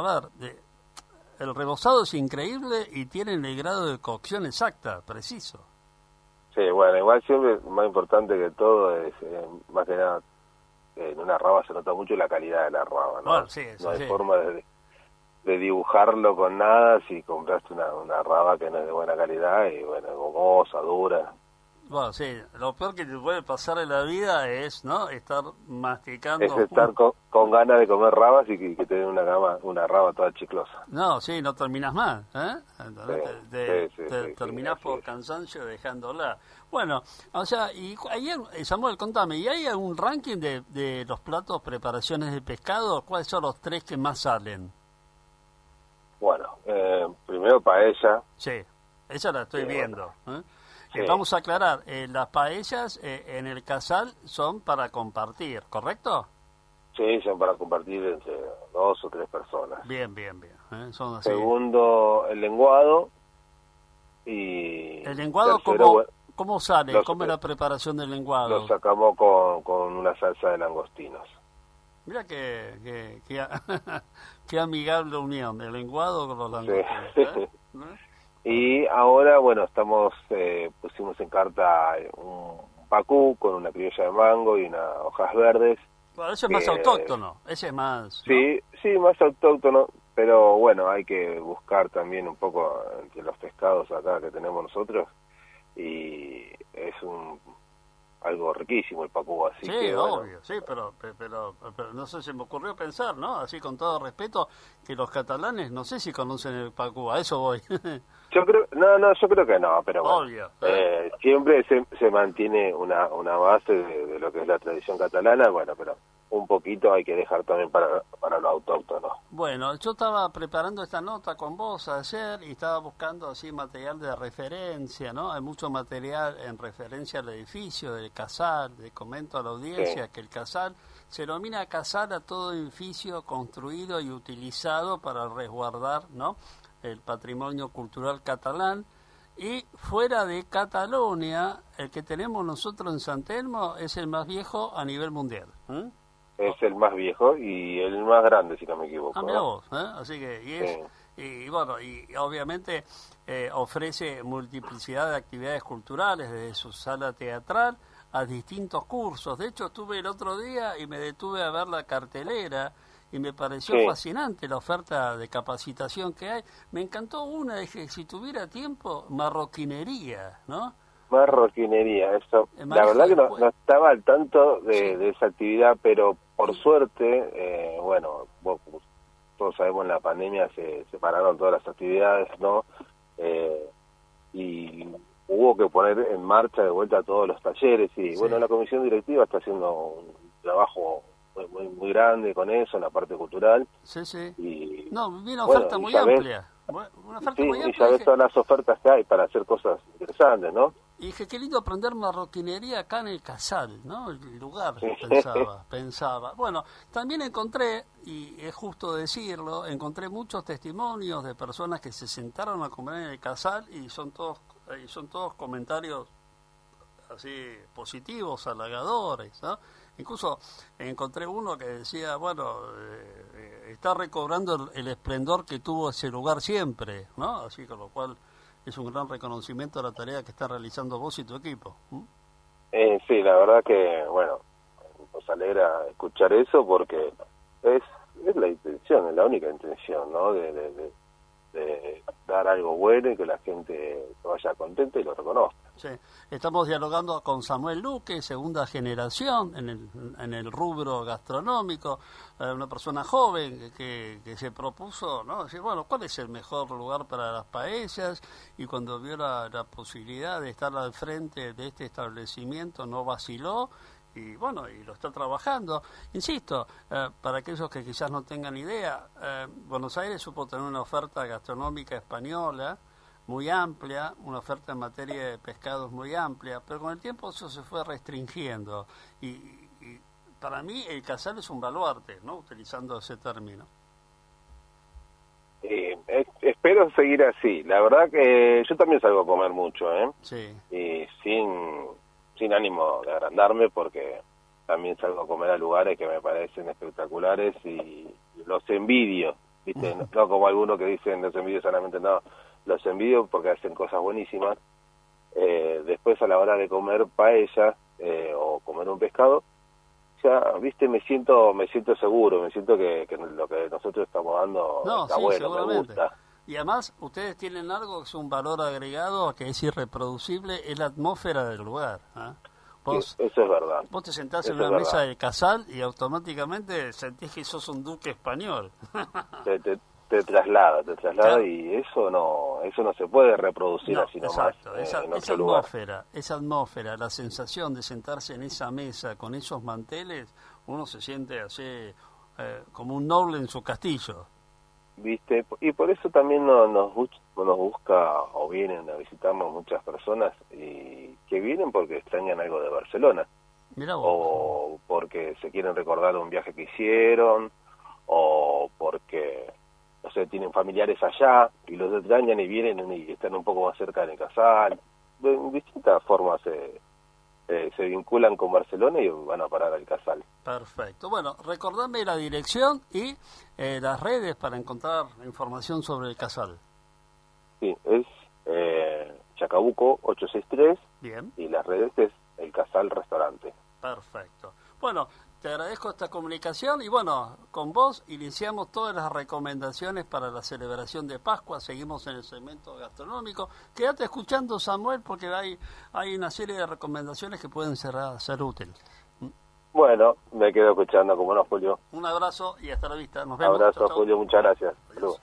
el rebozado es increíble y tienen el grado de cocción exacta, preciso. Sí, bueno, igual siempre más importante que todo es, más que nada, en una raba se nota mucho la calidad de la raba, ¿no? Bueno, sí, no hay forma de dibujarlo con nada si compraste una raba que no es de buena calidad y, bueno, gomosa, dura. Bueno, sí, lo peor que te puede pasar en la vida es, ¿no?, estar masticando. Es estar con ganas de comer rabas y que te den una raba toda chiclosa. No, sí, no terminas más, ¿eh? Terminás por sí. cansancio dejándola. Bueno, o sea, y ayer, Samuel, contame, ¿y hay algún ranking de los platos, preparaciones de pescado? ¿Cuáles son los 3 que más salen? Bueno, primero paella. Sí, esa la estoy viendo, bueno. ¿eh? Sí. Vamos a aclarar, las paellas en el Casal son para compartir, ¿correcto? Sí, son para compartir entre 2 o 3 personas. Bien, son así. Segundo, el lenguado. Y ¿El lenguado tercero, cómo sale? ¿Cómo es la preparación del lenguado? Lo sacamos con una salsa de langostinos. Mira qué amigable unión, el lenguado con los langostinos. Sí. Y ahora, bueno, pusimos en carta un pacú con una criolla de mango y unas hojas verdes. Bueno, ese es más autóctono, ese es más... Sí, ¿no? Sí, más autóctono, pero bueno, hay que buscar también un poco entre los pescados acá que tenemos nosotros, y es algo riquísimo el pacú, así sí, que obvio, bueno. sí, pero no sé, se me ocurrió pensar, ¿no?, así con todo respeto, que los catalanes no sé si conocen el pacú, a eso voy. Yo creo que no, pero bueno, obvio, siempre se mantiene una base de lo que es la tradición catalana, bueno, pero un poquito hay que dejar también para lo autóctono. Bueno, yo estaba preparando esta nota con vos ayer y estaba buscando así material de referencia, ¿no? Hay mucho material en referencia al edificio del Casal. Le comento a la audiencia que el Casal se denomina Casal a todo edificio construido y utilizado para resguardar, ¿no?, el patrimonio cultural catalán. Y fuera de Cataluña, el que tenemos nosotros en San Telmo es el más viejo a nivel mundial. Es el más viejo y el más grande, si no me equivoco. Mira vos, así que, y bueno, y obviamente ofrece multiplicidad de actividades culturales, desde su sala teatral a distintos cursos. De hecho, estuve el otro día y me detuve a ver la cartelera y me pareció fascinante la oferta de capacitación que hay. Me encantó una, dije, si tuviera tiempo, marroquinería, ¿no? Marroquinería, eso. La verdad que no estaba al tanto de esa actividad, pero por suerte, bueno, vos todos sabemos, en la pandemia se pararon todas las actividades, ¿no? Y hubo que poner en marcha de vuelta todos los talleres y bueno, la comisión directiva está haciendo un trabajo muy grande con eso, en la parte cultural. Y, vi una oferta muy amplia. Y ya ves todas las ofertas que hay para hacer cosas interesantes, ¿no? Y dije, qué lindo aprender marroquinería acá en el Casal, ¿no? El lugar, pensaba. Bueno, también encontré, y es justo decirlo, encontré muchos testimonios de personas que se sentaron a comer en el Casal y son todos comentarios así positivos, halagadores, ¿no? Incluso encontré uno que decía, está recobrando el esplendor que tuvo ese lugar siempre, ¿no? Así con lo cual es un gran reconocimiento a la tarea que están realizando vos y tu equipo. Sí, la verdad que, nos alegra escuchar eso porque es la intención, es la única intención, ¿no? De dar algo bueno y que la gente vaya contenta y lo reconozca. Sí, estamos dialogando con Samuel Luque, segunda generación en el rubro gastronómico, una persona joven que se propuso, ¿no? Decir, ¿cuál es el mejor lugar para las paellas? Y cuando vio la posibilidad de estar al frente de este establecimiento, no vaciló. Y lo está trabajando. Insisto, para aquellos que quizás no tengan idea, Buenos Aires supo tener una oferta gastronómica española muy amplia, una oferta en materia de pescados muy amplia, pero con el tiempo eso se fue restringiendo. Y para mí el Casal es un baluarte, ¿no? Utilizando ese término. Espero seguir así. La verdad que yo también salgo a comer mucho, ¿eh? Sí. Y sin ánimo de agrandarme, porque también salgo a comer a lugares que me parecen espectaculares y los envidio, ¿viste? No como algunos que dicen los envidio solamente, no, los envidio porque hacen cosas buenísimas. Después a la hora de comer paella o comer un pescado, ya, ¿viste? Me siento seguro, me siento que lo que nosotros estamos dando está bueno, me gusta. Y además, ustedes tienen algo que es un valor agregado que es irreproducible, es la atmósfera del lugar. Eso es verdad. Vos te sentás en una mesa del Casal y automáticamente sentís que sos un duque español. Te traslada, claro. Y eso no se puede reproducir así nomás. Exacto, esa atmósfera, la sensación de sentarse en esa mesa con esos manteles, uno se siente así como un noble en su castillo. ¿Viste? Y por eso también nos busca o vienen a visitarnos muchas personas y que vienen porque extrañan algo de Barcelona. Mirá vos. O porque se quieren recordar un viaje que hicieron, o porque, no sé, tienen familiares allá y los extrañan y vienen y están un poco más cerca del Casal. De distintas formas se vinculan con Barcelona y van a parar al Casal. Perfecto. Bueno, recordame la dirección y las redes para encontrar información sobre el Casal. Sí, es Chacabuco 863. Bien. Y las redes es el Casal Restaurante. Perfecto. Bueno, te agradezco esta comunicación y con vos iniciamos todas las recomendaciones para la celebración de Pascua. Seguimos en el segmento gastronómico. Quédate escuchando, Samuel, porque hay una serie de recomendaciones que pueden ser útiles. Bueno, me quedo escuchando, como no, Julio. Un abrazo y hasta la vista. Nos vemos. Abrazo, chau, Julio, muchas gracias. Saludos.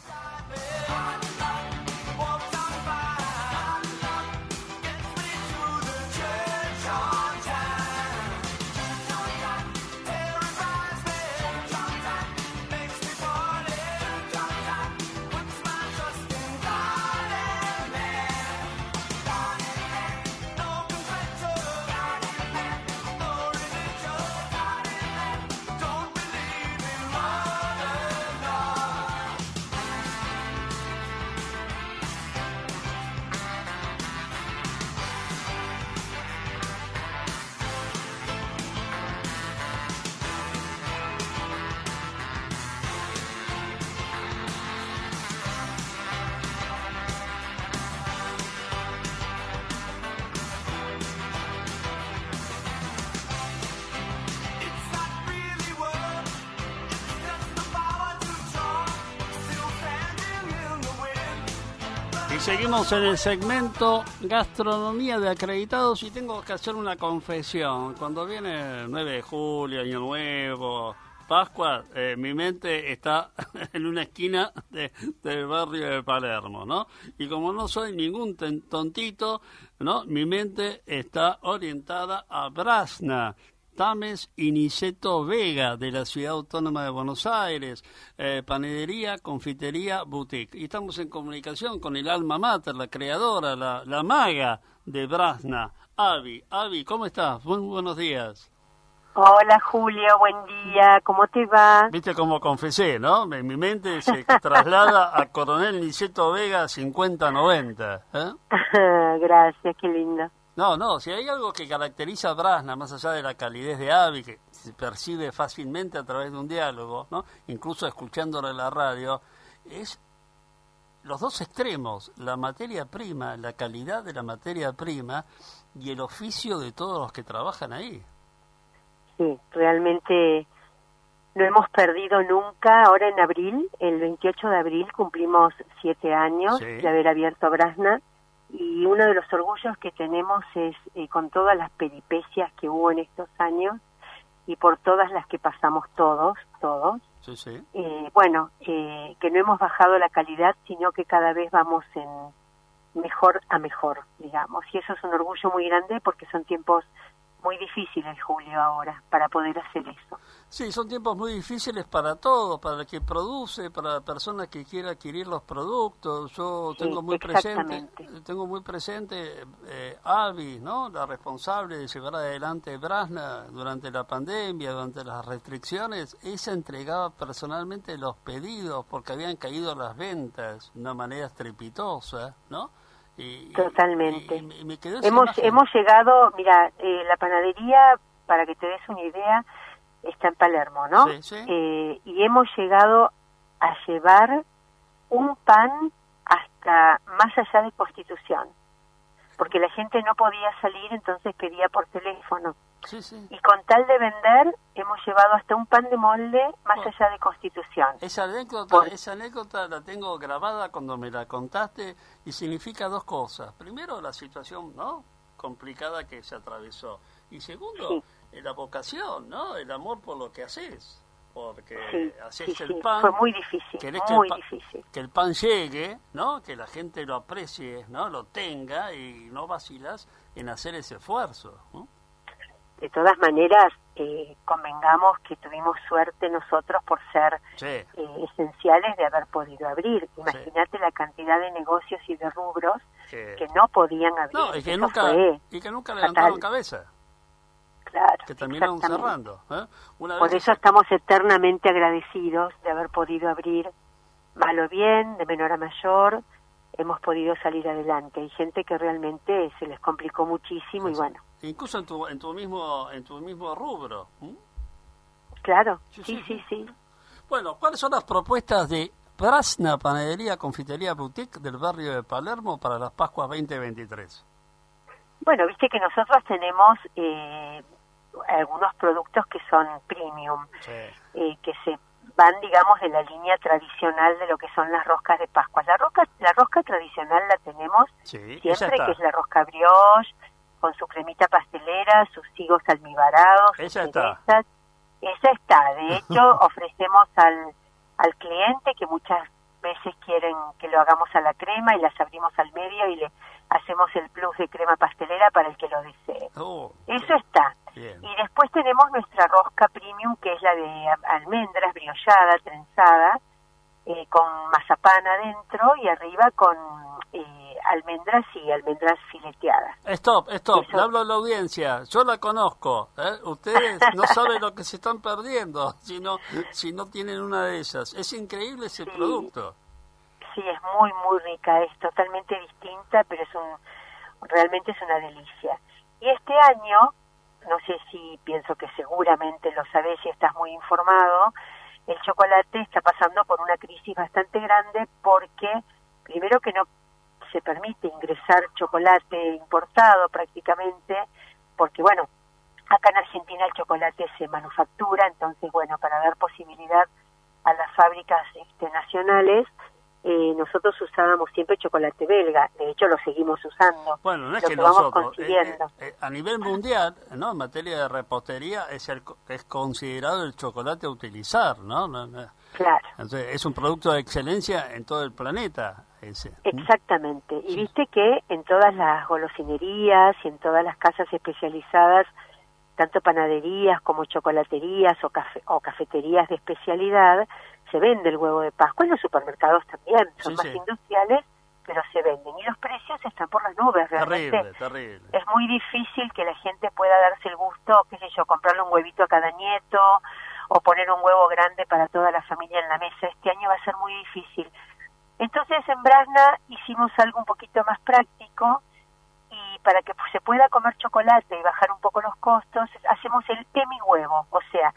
Seguimos en el segmento Gastronomía de Acreditados y tengo que hacer una confesión. Cuando viene el 9 de julio, Año Nuevo, Pascua, mi mente está en una esquina del barrio de Palermo, ¿no? Y como no soy ningún tontito, ¿no? Mi mente está orientada a Brazna, Tames y Niceto Vega, de la Ciudad Autónoma de Buenos Aires, panadería, confitería, boutique. Y estamos en comunicación con el alma mater, la creadora, la maga de Brazna, Avi. Avi, ¿cómo estás? Muy buenos días. Hola Julio, buen día, ¿cómo te va? Viste como confesé, ¿no? Mi mente se traslada a Coronel Niceto Vega 5090. Gracias, qué lindo. No, si hay algo que caracteriza a Brazna, más allá de la calidez de Avi, que se percibe fácilmente a través de un diálogo, ¿no? Incluso escuchándolo en la radio, es los dos extremos, la materia prima, la calidad de la materia prima y el oficio de todos los que trabajan ahí. Sí, realmente no hemos perdido nunca. Ahora en abril, el 28 de abril, cumplimos 7 años de haber abierto Brazna, y uno de los orgullos que tenemos es, con todas las peripecias que hubo en estos años y por todas las que pasamos todos, sí. Que no hemos bajado la calidad, sino que cada vez vamos en mejor a mejor, digamos, y eso es un orgullo muy grande porque son tiempos muy difíciles, Julio, ahora, para poder hacer eso. Sí, son tiempos muy difíciles para todos, para el que produce, para la persona que quiera adquirir los productos. Yo tengo muy presente Avi, ¿no? La responsable de llevar adelante Brazna durante la pandemia, durante las restricciones. Ella entregaba personalmente los pedidos porque habían caído las ventas de una manera estrepitosa, ¿no? Totalmente. Y me quedó hemos llegado, mira, la panadería, para que te des una idea, está en Palermo, ¿no? Sí. Y hemos llegado a llevar un pan hasta más allá de Constitución, porque la gente no podía salir, entonces pedía por teléfono. Sí. Y con tal de vender, hemos llevado hasta un pan de molde más allá de Constitución. Esa anécdota la tengo grabada cuando me la contaste y significa dos cosas. Primero, la situación, ¿no?, complicada que se atravesó. Y segundo, la vocación, ¿no?, el amor por lo que haces. Porque haces el pan. Fue muy difícil, difícil. Que el pan llegue, ¿no?, que la gente lo aprecie, ¿no?, lo tenga, y no vacilas en hacer ese esfuerzo, ¿no? De todas maneras, convengamos que tuvimos suerte nosotros por ser esenciales de haber podido abrir. Imagínate la cantidad de negocios y de rubros que no podían abrir. No, y que nunca levantaron cabeza. Claro, que terminaron cerrando. Por eso estamos eternamente agradecidos de haber podido abrir, mal o bien, de menor a mayor, hemos podido salir adelante. Hay gente que realmente se les complicó muchísimo y bueno. Incluso en tu mismo rubro. Claro, sí. Bueno, ¿cuáles son las propuestas de Brazna, Panadería, Confitería, Boutique del barrio de Palermo para las Pascuas 2023? Bueno, viste que nosotros tenemos algunos productos que son premium, que se van, digamos, de la línea tradicional de lo que son las roscas de Pascua. La rosca tradicional la tenemos siempre, que es la rosca brioche, con su cremita pastelera, sus higos almibarados, esa está. De hecho, ofrecemos al cliente que muchas veces quieren que lo hagamos a la crema y las abrimos al medio y le hacemos el plus de crema pastelera para el que lo desee. Eso está. Bien. Y después tenemos nuestra rosca premium, que es la de almendras briollada, trenzada, con mazapán adentro y arriba con almendras fileteadas. Stop, le hablo a la audiencia, yo la conozco, ustedes no saben lo que se están perdiendo si no tienen una de ellas. Es increíble ese producto. Sí, es muy, muy rica, es totalmente distinta, pero realmente es una delicia. Y este año, no sé si, pienso que seguramente lo sabés y estás muy informado, el chocolate está pasando por una crisis bastante grande porque, primero, que no se permite ingresar chocolate importado prácticamente, porque bueno, acá en Argentina el chocolate se manufactura, entonces bueno, para dar posibilidad a las fábricas nacionales, nosotros usábamos siempre chocolate belga, de hecho lo seguimos usando. Bueno, no es lo que vamos nosotros, consiguiendo. A nivel mundial, ¿no? En materia de repostería es considerado el chocolate a utilizar, ¿no? Claro. Entonces, es un producto de excelencia en todo el planeta ese. Exactamente. Y viste que en todas las golosinerías y en todas las casas especializadas, tanto panaderías como chocolaterías o cafeterías de especialidad, se vende el huevo de Pascua. En los supermercados también, son más industriales, pero se venden. Y los precios están por las nubes, realmente. Terrible. Es muy difícil que la gente pueda darse el gusto, qué sé yo, comprarle un huevito a cada nieto o poner un huevo grande para toda la familia en la mesa. Este año va a ser muy difícil. Entonces en Brazna hicimos algo un poquito más práctico, y para que se pueda comer chocolate y bajar un poco los costos, hacemos el demi-huevo, o sea,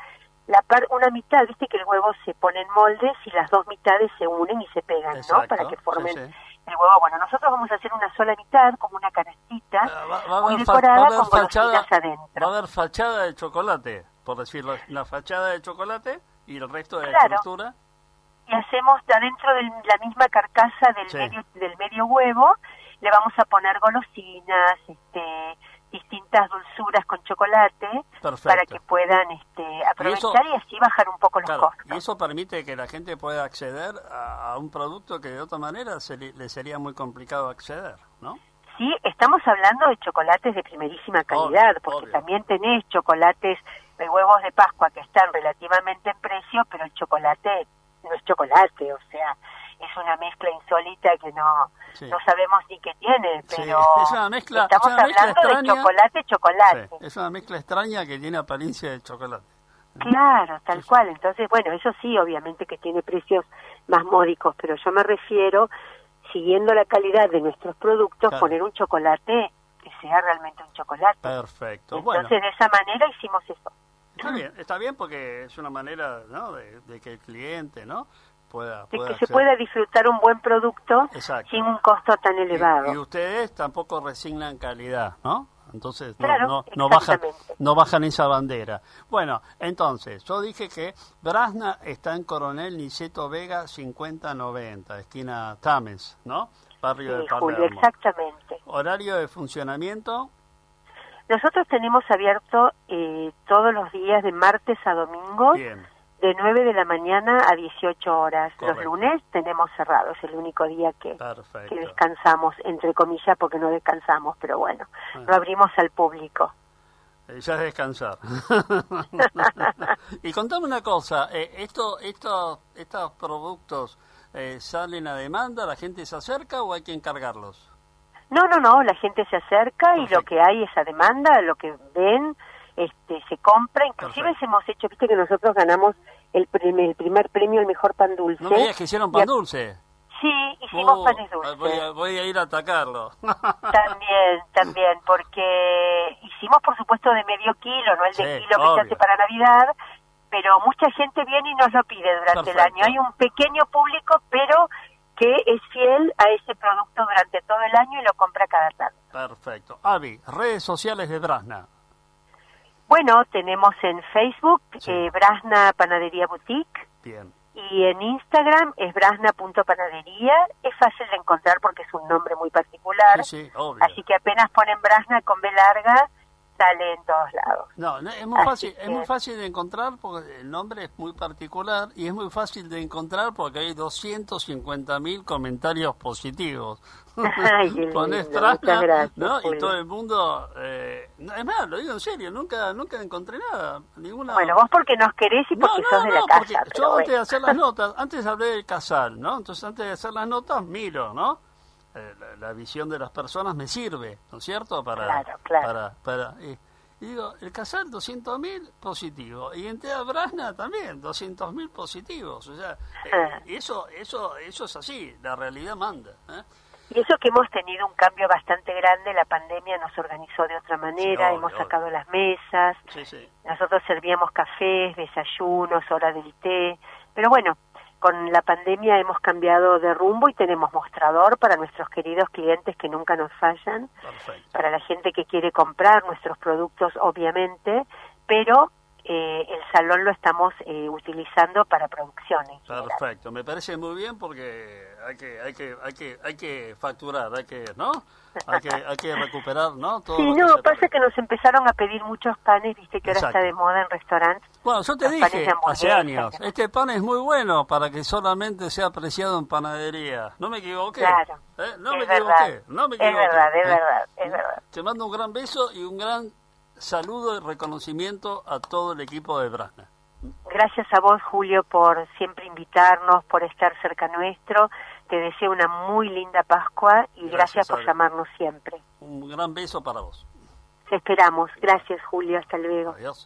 una mitad, viste que el huevo se pone en moldes y las dos mitades se unen y se pegan, exacto, ¿no? Para que formen el huevo. Bueno, nosotros vamos a hacer una sola mitad, como una canastita, muy decorada con golosinas adentro. Va a haber fachada de chocolate, por decirlo, la fachada de chocolate y el resto de la estructura. Y hacemos adentro de la misma carcasa del medio huevo, le vamos a poner golosinas, distintas dulzuras con chocolate. Perfecto. Para que puedan aprovechar y así bajar un poco los costos. Y eso permite que la gente pueda acceder a un producto que de otra manera le sería muy complicado acceder, ¿no? Sí, estamos hablando de chocolates de primerísima calidad, porque también tenés chocolates de huevos de Pascua que están relativamente en precio, pero el chocolate no es chocolate, o sea, es una mezcla insólita que no sabemos ni qué tiene, pero es una mezcla, estamos hablando de chocolate. Sí, es una mezcla extraña que tiene apariencia de chocolate. Claro, tal cual. Entonces, bueno, eso sí, obviamente que tiene precios más módicos, pero yo me refiero, siguiendo la calidad de nuestros productos, poner un chocolate que sea realmente un chocolate. Perfecto. Entonces, de esa manera hicimos eso. Está bien porque es una manera, ¿no?, de que el cliente, ¿no?, pueda que se pueda disfrutar un buen producto sin un costo tan elevado. Y ustedes tampoco resignan calidad, ¿no? Entonces no bajan esa bandera. Bueno, entonces, yo dije que Brazna está en Coronel Niceto Vega 5090, esquina Tames, ¿no? Barrio de Palermo. Julio, exactamente. ¿Horario de funcionamiento? Nosotros tenemos abierto todos los días de martes a domingo. Bien. De 9 de la mañana a 18 horas. Correcto. Los lunes tenemos cerrados, es el único día que descansamos, entre comillas, porque no descansamos, pero bueno, lo abrimos al público. Ya es descansar. Y contame una cosa, estos productos salen a demanda, ¿la gente se acerca o hay que encargarlos? No, la gente se acerca. Perfecto. Y lo que hay es a demanda, lo que ven se compra. Inclusive hemos hecho, viste que nosotros ganamos el primer premio al mejor pan dulce. No me digas que hicieron pan dulce. Sí, hicimos panes dulces. Voy a ir a atacarlo. También, porque hicimos por supuesto de medio kilo, no el de kilo que se hace para Navidad, pero mucha gente viene y nos lo pide durante el año. Hay un pequeño público, pero que es fiel a ese producto durante todo el año y lo compra cada tarde. Perfecto. Avi, redes sociales de Brazna. Bueno, tenemos en Facebook Brazna Panadería Boutique. Bien. Y en Instagram es brazna.panadería. Es fácil de encontrar porque es un nombre muy particular. Sí, obvio. Así que apenas ponen Brazna con B larga, sale en todos lados. No, es muy fácil, es muy fácil de encontrar porque el nombre es muy particular y es muy fácil de encontrar porque hay 250.000 comentarios positivos. Ay, qué lindo. Ponés Brazna, ¿no? Julio. Y todo el mundo, es más, lo digo en serio, nunca encontré ninguna. Bueno, vos porque nos querés y porque sos de la casa. Yo antes de hacer las notas, antes hablé del casal, ¿no? Entonces antes de hacer las notas miro, ¿no? La visión de las personas me sirve, ¿no es cierto? Claro. Y digo, el casal 200.000 positivos y en Tea Brazna también 200.000 positivos, o sea, eso es así, la realidad manda. Y eso que hemos tenido un cambio bastante grande, la pandemia nos organizó de otra manera, hemos sacado las mesas, nosotros servíamos cafés, desayunos, hora del té, pero bueno, con la pandemia hemos cambiado de rumbo y tenemos mostrador para nuestros queridos clientes que nunca nos fallan. Perfecto. Para la gente que quiere comprar nuestros productos, obviamente, pero el salón lo estamos utilizando para producciones. Perfecto, me parece muy bien porque hay que facturar, ¿no? Hay que recuperar, ¿no? Todo sí, no, pasa que nos empezaron a pedir muchos panes, viste que ahora está de moda en restaurantes. Bueno, yo te dije hace años, este pan es muy bueno para que solamente sea apreciado en panadería. No me equivoqué. Claro. No me equivoqué. Es verdad. Te mando un gran beso y un gran saludo y reconocimiento a todo el equipo de Brasna. Gracias a vos, Julio, por siempre invitarnos, por estar cerca nuestro. Te deseo una muy linda Pascua y gracias por llamarnos siempre. Un gran beso para vos. Te esperamos. Gracias, Julio. Hasta luego. Adiós.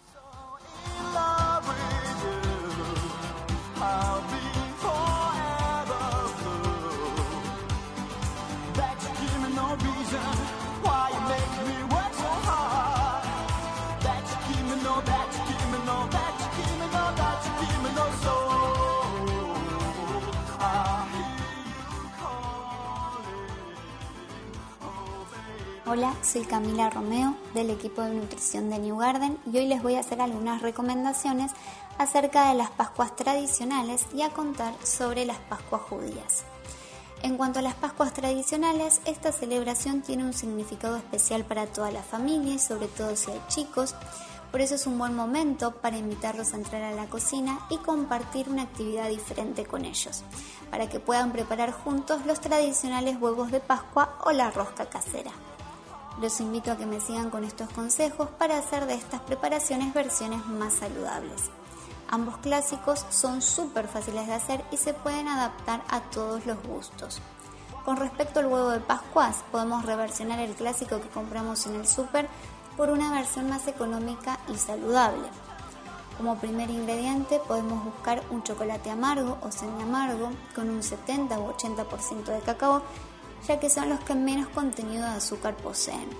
Hola, soy Camila Romeo del equipo de nutrición de New Garden y hoy les voy a hacer algunas recomendaciones acerca de las Pascuas tradicionales y a contar sobre las Pascuas judías. En cuanto a las Pascuas tradicionales, esta celebración tiene un significado especial para toda la familia y sobre todo si hay chicos, por eso es un buen momento para invitarlos a entrar a la cocina y compartir una actividad diferente con ellos, para que puedan preparar juntos los tradicionales huevos de Pascua o la rosca casera. Los invito a que me sigan con estos consejos para hacer de estas preparaciones versiones más saludables. Ambos clásicos son súper fáciles de hacer y se pueden adaptar a todos los gustos. Con respecto al huevo de Pascuas, podemos reversionar el clásico que compramos en el súper por una versión más económica y saludable. Como primer ingrediente podemos buscar un chocolate amargo o semiamargo con un 70 u 80% de cacao, ya que son los que menos contenido de azúcar poseen.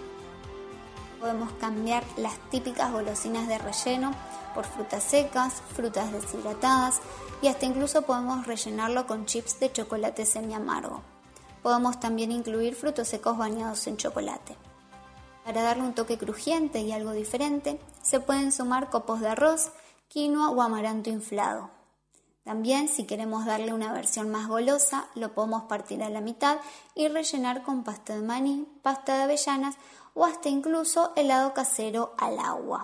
Podemos cambiar las típicas golosinas de relleno por frutas secas, frutas deshidratadas y hasta incluso podemos rellenarlo con chips de chocolate semiamargo. Podemos también incluir frutos secos bañados en chocolate. Para darle un toque crujiente y algo diferente, se pueden sumar copos de arroz, quinoa o amaranto inflado. También, si queremos darle una versión más golosa, lo podemos partir a la mitad y rellenar con pasta de maní, pasta de avellanas o hasta incluso helado casero al agua.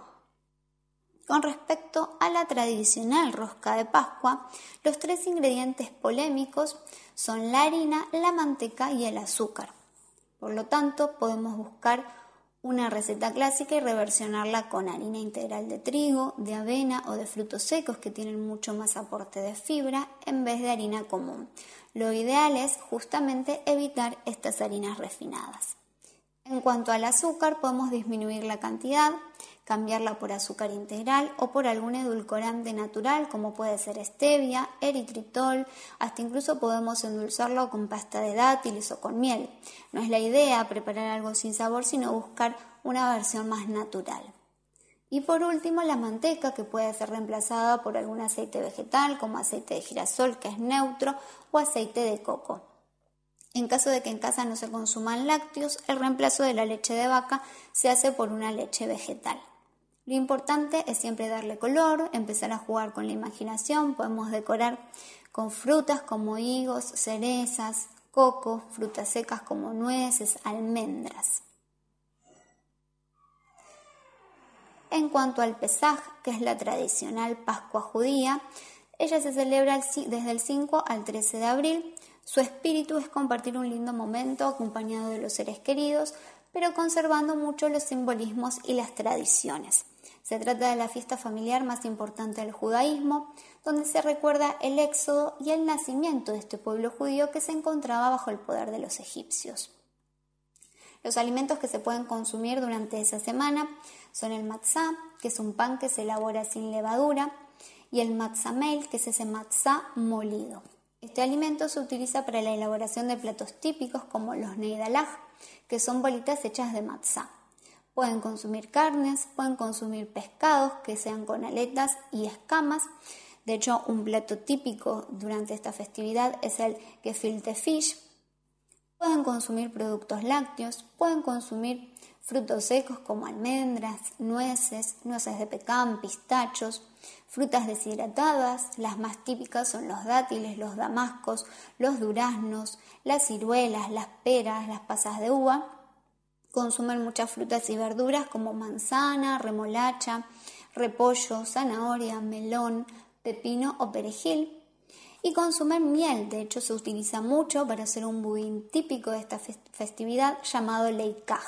Con respecto a la tradicional rosca de Pascua, los tres ingredientes polémicos son la harina, la manteca y el azúcar. Por lo tanto, podemos buscar una receta clásica y reversionarla con harina integral de trigo, de avena o de frutos secos que tienen mucho más aporte de fibra en vez de harina común. Lo ideal es justamente evitar estas harinas refinadas. En cuanto al azúcar, podemos disminuir la cantidad, cambiarla por azúcar integral o por algún edulcorante natural como puede ser stevia, eritritol, hasta incluso podemos endulzarlo con pasta de dátiles o con miel. No es la idea preparar algo sin sabor, sino buscar una versión más natural. Y por último, la manteca, que puede ser reemplazada por algún aceite vegetal como aceite de girasol, que es neutro, o aceite de coco. En caso de que en casa no se consuman lácteos, el reemplazo de la leche de vaca se hace por una leche vegetal. Lo importante es siempre darle color, empezar a jugar con la imaginación. Podemos decorar con frutas como higos, cerezas, coco, frutas secas como nueces, almendras. En cuanto al Pesaj, que es la tradicional Pascua judía, ella se celebra desde el 5 al 13 de abril. Su espíritu es compartir un lindo momento acompañado de los seres queridos, pero conservando mucho los simbolismos y las tradiciones. Se trata de la fiesta familiar más importante del judaísmo, donde se recuerda el éxodo y el nacimiento de este pueblo judío que se encontraba bajo el poder de los egipcios. Los alimentos que se pueden consumir durante esa semana son el matzá, que es un pan que se elabora sin levadura, y el matzamel, que es ese matzá molido. Este alimento se utiliza para la elaboración de platos típicos como los neidalaj, que son bolitas hechas de matzá. Pueden consumir carnes, pueden consumir pescados que sean con aletas y escamas. De hecho, un plato típico durante esta festividad es el gefilte fish. Pueden consumir productos lácteos, pueden consumir frutos secos como almendras, nueces de pecan, pistachos, frutas deshidratadas, las más típicas son los dátiles, los damascos, los duraznos, las ciruelas, las peras, las pasas de uva. Consumen muchas frutas y verduras como manzana, remolacha, repollo, zanahoria, melón, pepino o perejil. Y consumen miel, de hecho se utiliza mucho para hacer un budín típico de esta festividad llamado leikaj.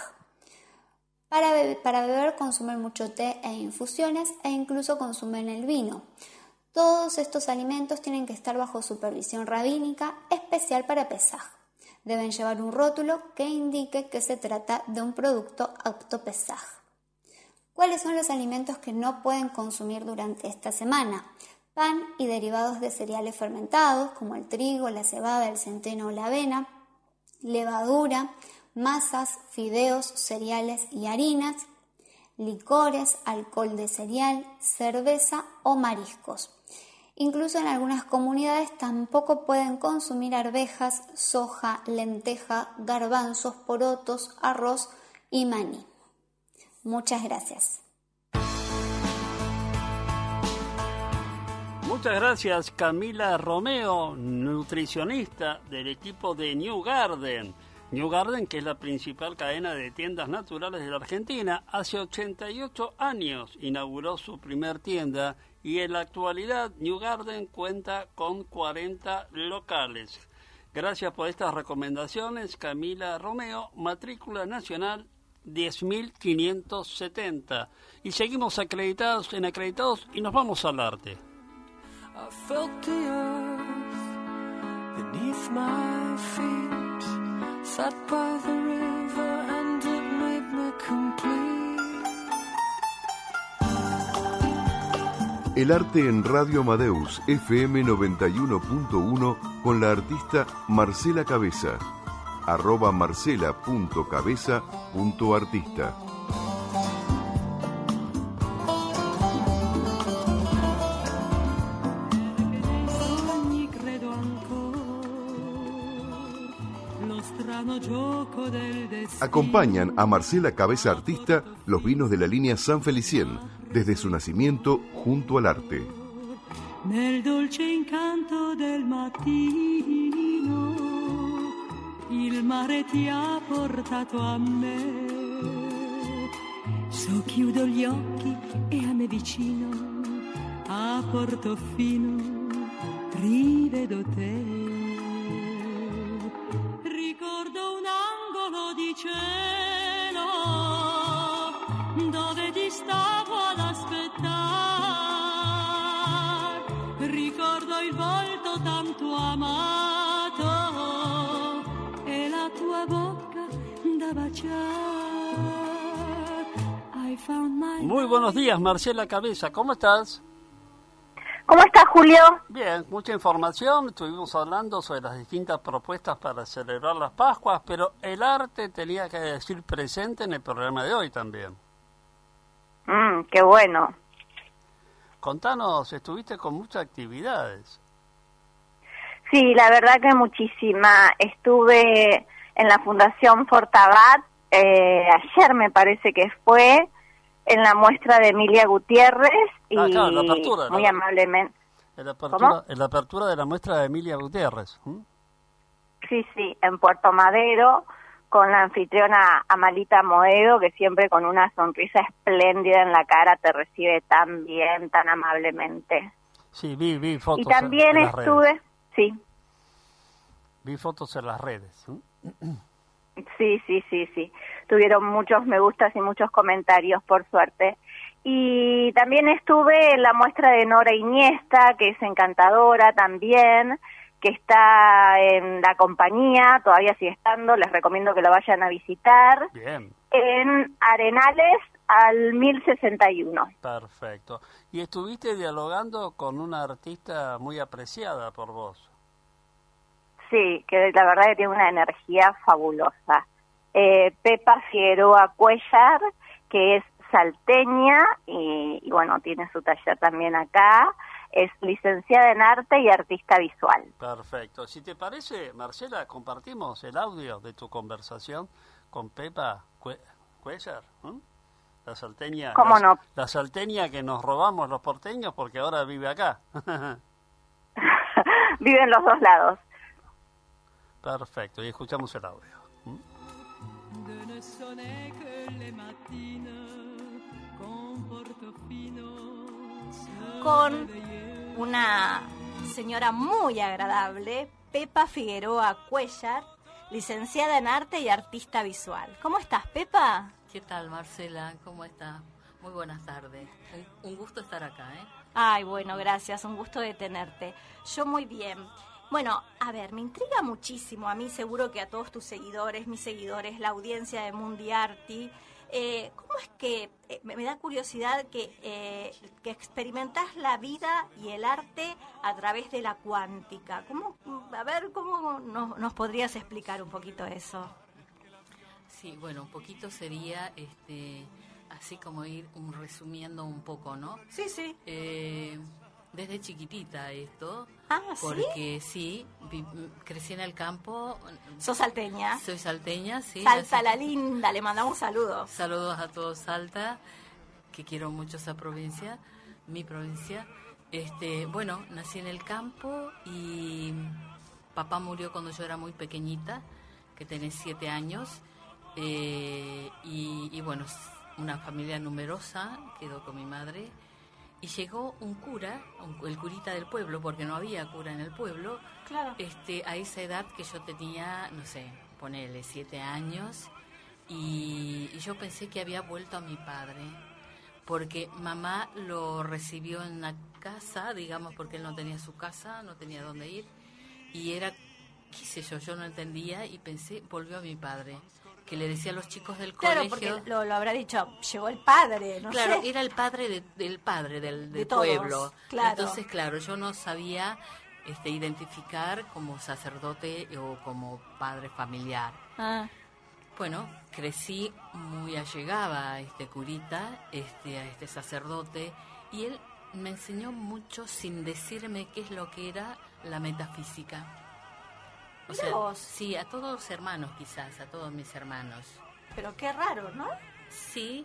Para beber consumen mucho té e infusiones e incluso consumen el vino. Todos estos alimentos tienen que estar bajo supervisión rabínica especial para Pesaj. Deben llevar un rótulo que indique que se trata de un producto apto Pesaj. ¿Cuáles son los alimentos que no pueden consumir durante esta semana? Pan y derivados de cereales fermentados como el trigo, la cebada, el centeno o la avena, levadura, masas, fideos, cereales y harinas, licores, alcohol de cereal, cerveza o mariscos. Incluso en algunas comunidades tampoco pueden consumir arvejas, soja, lenteja, garbanzos, porotos, arroz y maní. Muchas gracias. Muchas gracias, Camila Romeo, nutricionista del equipo de New Garden. New Garden, que es la principal cadena de tiendas naturales de la Argentina, hace 88 años inauguró su primer tienda y en la actualidad New Garden cuenta con 40 locales. Gracias por estas recomendaciones, Camila Romeo, matrícula nacional 10.570. Y seguimos acreditados y nos vamos al arte. I felt the earth beneath my feet, sat by the river and it made me complete. El arte en Radio Amadeus, FM 91.1, con la artista Marcela Cabeza, @marcela.cabeza.artista. Acompañan a Marcela Cabeza Artista los vinos de la línea San Felicien, desde su nacimiento junto al arte. Nel dolce incanto del mattino, il mare ti ha portato a me. So chiudo gli occhi e a me vicino, a Portofino, rivedo te. Ricordo un angolo di cielo dove ti stavo ad aspettare. Ricordo il volto tanto amato e la tua bocca da baciar. I found my... Muy buenos días, Marcela Cabeza, ¿cómo estás? ¿Cómo estás, Julio? Bien, mucha información, estuvimos hablando sobre las distintas propuestas para celebrar las Pascuas, pero el arte tenía que decir presente en el programa de hoy también. Qué bueno. Contanos, estuviste con muchas actividades. Sí, la verdad que muchísima. Estuve en la Fundación Fortabat, ayer me parece que fue, en la muestra de Emilia Gutiérrez y claro, la apertura, muy amablemente. En la apertura de la muestra de Emilia Gutiérrez. Sí, en Puerto Madero, con la anfitriona Amalita Moedo, que siempre con una sonrisa espléndida en la cara te recibe tan bien, tan amablemente. Sí, vi fotos. Y también en las estuve, redes. Sí. Vi fotos en las redes. Sí. Tuvieron muchos me gustas y muchos comentarios, por suerte. Y también estuve en la muestra de Nora Iniesta, que es encantadora también, que está en la compañía, todavía sigue estando, les recomiendo que lo vayan a visitar. Bien. En Arenales al 1061. Perfecto. Y estuviste dialogando con una artista muy apreciada por vos. Sí, que la verdad que tiene una energía fabulosa. Pepa Figueroa Cuellar, que es salteña y bueno, tiene su taller también acá. Es licenciada en arte y artista visual. Perfecto. Si te parece, Marcela, compartimos el audio de tu conversación con Pepa Cuellar? La salteña. ¿Cómo no? La salteña que nos robamos los porteños porque ahora vive acá. Vive en los dos lados. Perfecto, y escuchamos el audio. Con una señora muy agradable, Pepa Figueroa Cuellar, licenciada en arte y artista visual. ¿Cómo estás, Pepa? ¿Qué tal, Marcela? ¿Cómo estás? Muy buenas tardes. Un gusto estar acá, ¿eh? Ay, bueno, gracias. Un gusto de tenerte. Yo muy bien. Bueno, a ver, me intriga muchísimo, a mí seguro que a todos tus seguidores, mis seguidores, la audiencia de Mundiarty, ¿cómo es que, me da curiosidad que experimentás la vida y el arte a través de la cuántica? A ver, ¿cómo nos podrías explicar un poquito eso? Sí, bueno, un poquito sería, así como ir resumiendo un poco, ¿no? Sí, sí. Desde chiquitita esto. Ah, porque sí, crecí en el campo. ¿Sos salteña? Soy salteña, sí. Salta la linda, le mandamos saludos. Saludos a todos Salta, que quiero mucho esa provincia, mi provincia. Bueno, nací en el campo y papá murió cuando yo era muy pequeñita, que tenía 7 años. Y bueno, una familia numerosa, quedó con mi madre. Y llegó un cura, el curita del pueblo, porque no había cura en el pueblo, claro. A esa edad que yo tenía, no sé, ponele 7 años, y yo pensé que había vuelto a mi padre, porque mamá lo recibió en la casa, digamos, porque él no tenía su casa, no tenía dónde ir, y era, qué sé yo no entendía, y pensé, volvió a mi padre, que le decía a los chicos del colegio. Claro, porque lo habrá dicho, llegó el padre, no claro, sé. Era el padre del padre del todos, pueblo. Claro. Entonces, claro, yo no sabía identificar como sacerdote o como padre familiar. Ah. Bueno, crecí muy allegada a este curita, a este sacerdote, y él me enseñó mucho sin decirme qué es lo que era la metafísica. O sea, sí, a todos los hermanos quizás, a todos mis hermanos. Pero qué raro, ¿no? Sí,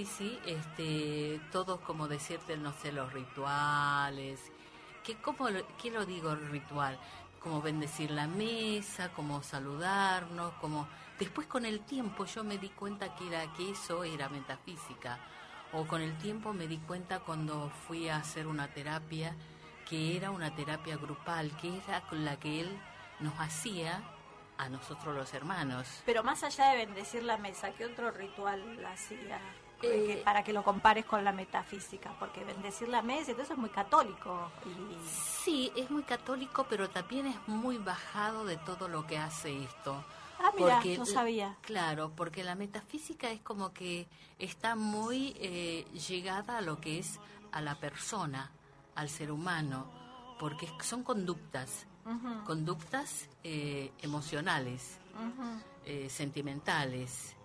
todos como decirte, no sé, los rituales. ¿Qué lo digo ritual? Como bendecir la mesa, como saludarnos, como... Después con el tiempo yo me di cuenta que eso era metafísica. O con el tiempo me di cuenta cuando fui a hacer una terapia, que era una terapia grupal, que era con la que él nos hacía a nosotros los hermanos. Pero más allá de bendecir la mesa, ¿qué otro ritual hacía? Para que lo compares con la metafísica, porque bendecir la mesa, entonces es muy católico. Sí, es muy católico, pero también es muy bajado de todo lo que hace esto. Ah, mira, no sabía. Claro, porque la metafísica es como que está muy llegada a lo que es a la persona, al ser humano, porque son conductas. Uh-huh. Conductas emocionales, uh-huh. Sentimentales,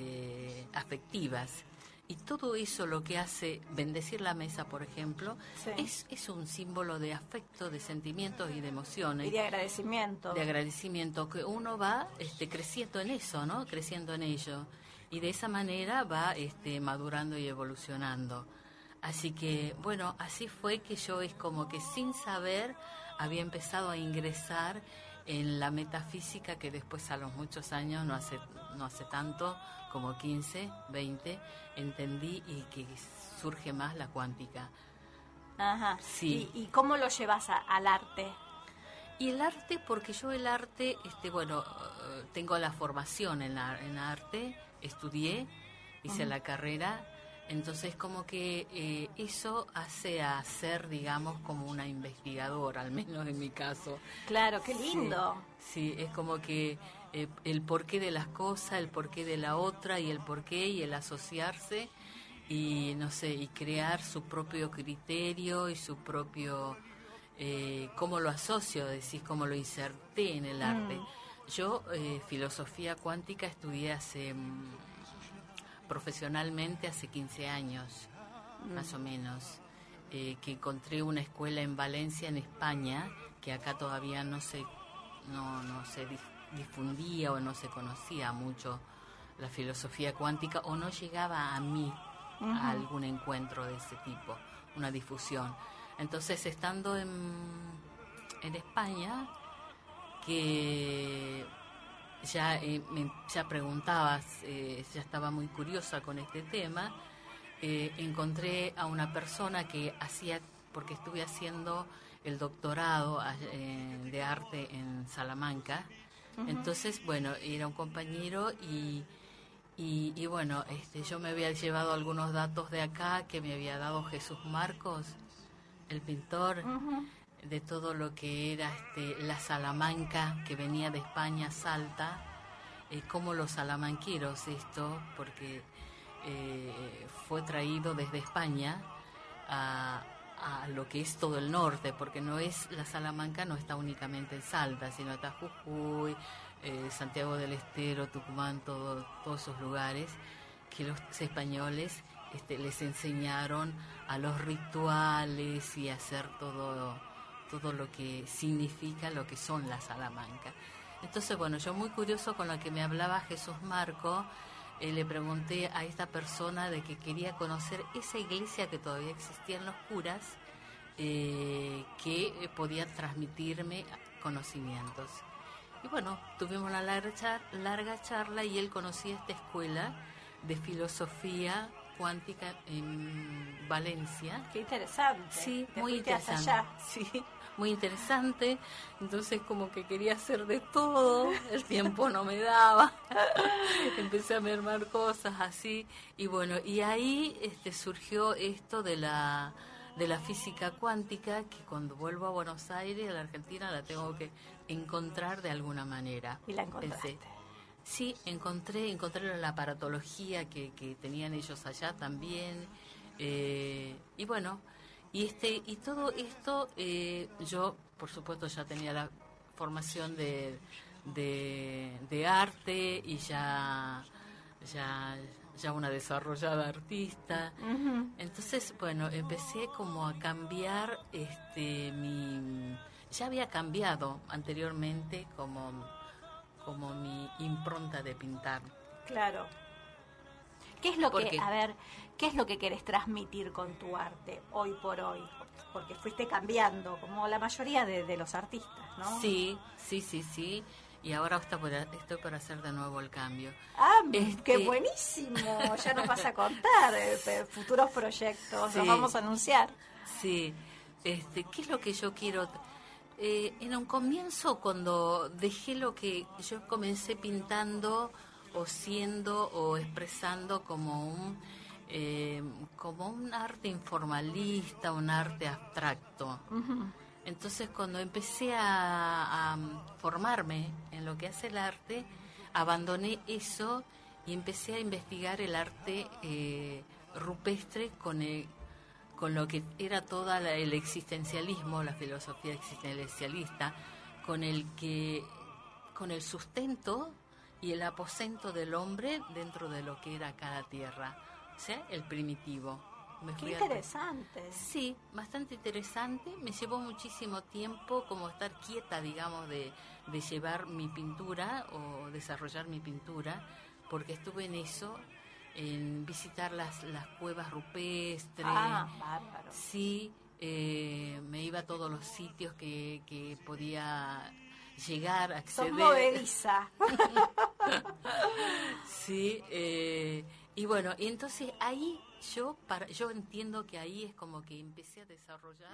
afectivas. Y todo eso lo que hace bendecir la mesa, por ejemplo, sí. es un símbolo de afecto, de sentimientos y de emociones. Y de agradecimiento. De agradecimiento, que uno va creciendo en eso, ¿no? Creciendo en ello. Y de esa manera va madurando y evolucionando. Así que, bueno, así fue que yo es como que sin saber había empezado a ingresar en la metafísica, que después a los muchos años, no hace tanto, como 15, 20, entendí y que surge más la cuántica. Ajá. Sí. ¿Y cómo lo llevas al arte? Y el arte, porque yo el arte, tengo la formación en arte, estudié, hice la carrera. Entonces como que eso hace a ser, digamos, como una investigadora, al menos en mi caso. Claro, qué lindo. Sí, es como que el porqué de las cosas, el porqué de la otra y el porqué y el asociarse y no sé, y crear su propio criterio y su propio, cómo lo asocio, decís, cómo lo inserté en el arte. Yo filosofía cuántica estudié profesionalmente hace 15 años, más o menos, que encontré una escuela en Valencia, en España, que acá todavía no se difundía o no se conocía mucho la filosofía cuántica, o no llegaba a mí a algún encuentro de ese tipo, una difusión. Entonces, estando en España, que ya preguntabas, ya estaba muy curiosa con este tema, encontré a una persona que porque estuve haciendo el doctorado de arte en Salamanca. Entonces, bueno, era un compañero y bueno, yo me había llevado algunos datos de acá que me había dado Jesús Marcos, el pintor, de todo lo que era la Salamanca, que venía de España, Salta, como los salamanqueros, porque fue traído desde España a lo que es todo el norte, porque la Salamanca no está únicamente en Salta, sino está Jujuy, Santiago del Estero, Tucumán, todos esos lugares que los españoles les enseñaron a los rituales y a hacer todo lo que significa lo que son la Salamanca. Entonces, bueno, yo muy curioso con lo que me hablaba Jesús Marco, le pregunté a esta persona de que quería conocer esa iglesia que todavía existía en los curas, que podía transmitirme conocimientos. Y bueno, tuvimos una larga charla y él conocía esta escuela de filosofía cuántica en Valencia. Qué interesante. Sí, muy interesante. Allá. Sí, muy interesante. Entonces, como que quería hacer de todo, el tiempo no me daba. Empecé a mermar cosas así. Y bueno, y ahí surgió esto de la física cuántica, que cuando vuelvo a Buenos Aires, a la Argentina, la tengo que encontrar de alguna manera. ¿Y la encontraste? Sí, encontré la aparatología que tenían ellos allá también, y bueno, y todo esto, yo por supuesto ya tenía la formación de arte y ya una desarrollada artista. Entonces, bueno, empecé como a cambiar ya había cambiado anteriormente como mi impronta de pintar. Claro. ¿Qué es lo que querés transmitir con tu arte hoy por hoy? Porque fuiste cambiando, como la mayoría de los artistas, ¿no? Sí. Y ahora estoy por hacer de nuevo el cambio. ¡Qué buenísimo! Ya nos vas a contar futuros proyectos, sí. Los vamos a anunciar. Sí. ¿Qué es lo que yo quiero? En un comienzo, cuando dejé lo que yo comencé pintando o siendo o expresando como un arte informalista, un arte abstracto. Entonces, cuando empecé a formarme en lo que hace el arte, abandoné eso y empecé a investigar el arte rupestre con lo que era todo el existencialismo, la filosofía existencialista, con el sustento y el aposento del hombre dentro de lo que era cada tierra, o sea, el primitivo. Qué interesante. Sí, bastante interesante. Me llevó muchísimo tiempo como estar quieta, digamos, de llevar mi pintura o desarrollar mi pintura, porque estuve en eso, en visitar las cuevas rupestres. Bárbaro. Sí, me iba a todos los sitios que podía llegar a acceder. Sos movediza. Sí, y bueno, y entonces ahí yo entiendo que ahí es como que empecé a desarrollar.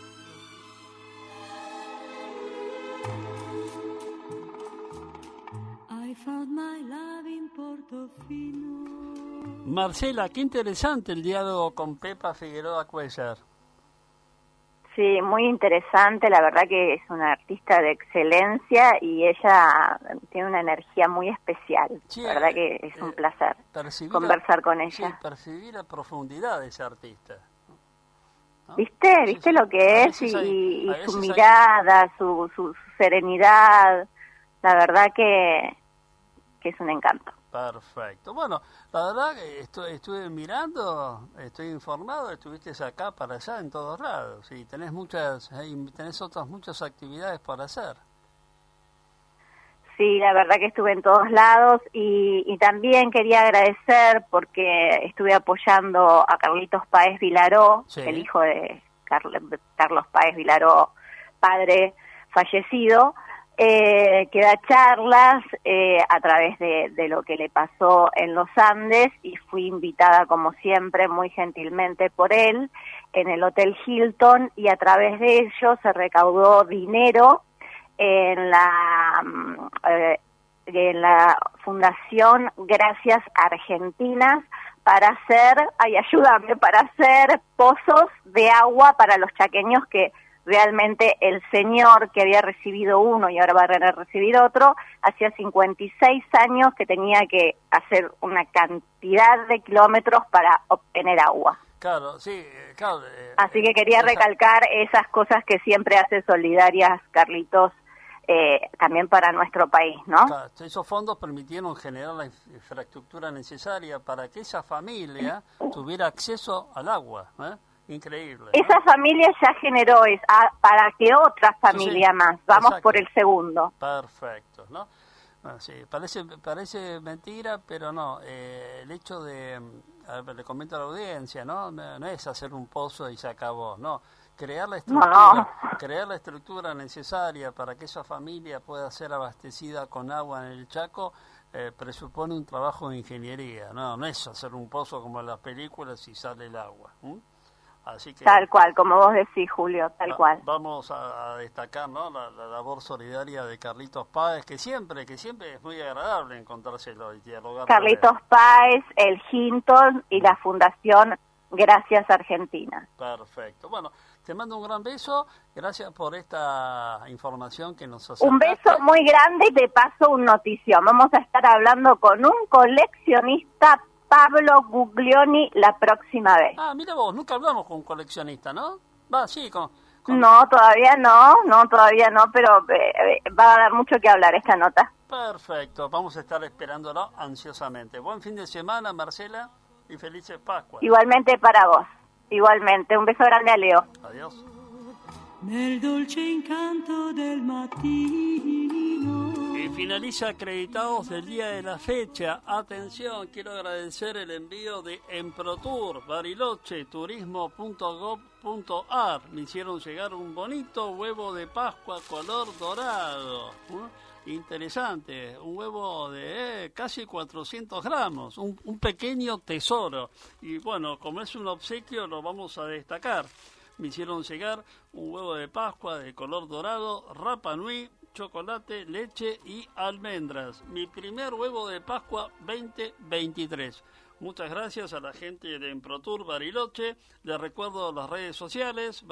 I found my love in Portofino. Marcela, qué interesante el diálogo con Pepa Figueroa Cuéllar. Sí, muy interesante, la verdad que es una artista de excelencia y ella tiene una energía muy especial, sí, la verdad que es un placer conversar con ella. Sí, percibir la profundidad de esa artista, ¿no? ¿Viste lo que es? Y su mirada, su serenidad, la verdad que es un encanto. Perfecto. Bueno, la verdad que estuve mirando, estoy informado, estuviste acá para allá en todos lados y tenés otras muchas actividades para hacer. Sí, la verdad que estuve en todos lados y también quería agradecer porque estuve apoyando a Carlitos Páez Vilaró, sí, el hijo de Carlos Páez Vilaró, padre fallecido, que da charlas a través de lo que le pasó en los Andes, y fui invitada como siempre muy gentilmente por él en el Hotel Hilton, y a través de ello se recaudó dinero en la Fundación Gracias Argentinas para hacer pozos de agua para los chaqueños, que realmente el señor que había recibido uno y ahora va a recibir otro, hacía 56 años que tenía que hacer una cantidad de kilómetros para obtener agua. Claro, sí, claro. Así que quería recalcar esas cosas que siempre hace solidarias Carlitos, también para nuestro país, ¿no? Claro, esos fondos permitieron generar la infraestructura necesaria para que esa familia tuviera acceso al agua, ¿eh? Increíble, ¿no? Esa familia ya generó para que otra familia más. Vamos, exacto, por el segundo. Perfecto, ¿no? Bueno, sí, parece mentira, pero no. El hecho de, le comento a la audiencia, no es hacer un pozo y se acabó, no. Crear la estructura necesaria para que esa familia pueda ser abastecida con agua en el Chaco presupone un trabajo de ingeniería, no es hacer un pozo como en las películas y sale el agua. Así que, tal cual, como vos decís, Julio, tal cual. Vamos a destacar, ¿no?, la labor solidaria de Carlitos Páez, que siempre es muy agradable encontrárselo y dialogar. Carlitos Páez, el Hilton y la Fundación Gracias Argentina. Perfecto. Bueno, te mando un gran beso. Gracias por esta información que nos hace. Un beso muy grande y te paso un notición. Vamos a estar hablando con un coleccionista, Pablo Guglioni, la próxima vez. Ah, mira vos, nunca hablamos con un coleccionista, ¿no? Va, sí, con... No, todavía no, pero va a dar mucho que hablar esta nota. Perfecto, vamos a estar esperándolo ansiosamente. Buen fin de semana, Marcela, y felices Pascuas. Igualmente para vos, igualmente. Un beso grande a Leo. Adiós. Nel dolce incanto del mattino. Y finaliza acreditados del día de la fecha. Atención, quiero agradecer el envío de Emprotour, Bariloche, turismo.gov.ar. Me hicieron llegar un bonito huevo de Pascua color dorado. Interesante, un huevo de casi 400 gramos, un pequeño tesoro. Y bueno, como es un obsequio, lo vamos a destacar. Me hicieron llegar un huevo de Pascua de color dorado, Rapa Nui, chocolate, leche y almendras. Mi primer huevo de Pascua 2023. Muchas gracias a la gente de Emprotour Bariloche. Les recuerdo las redes sociales,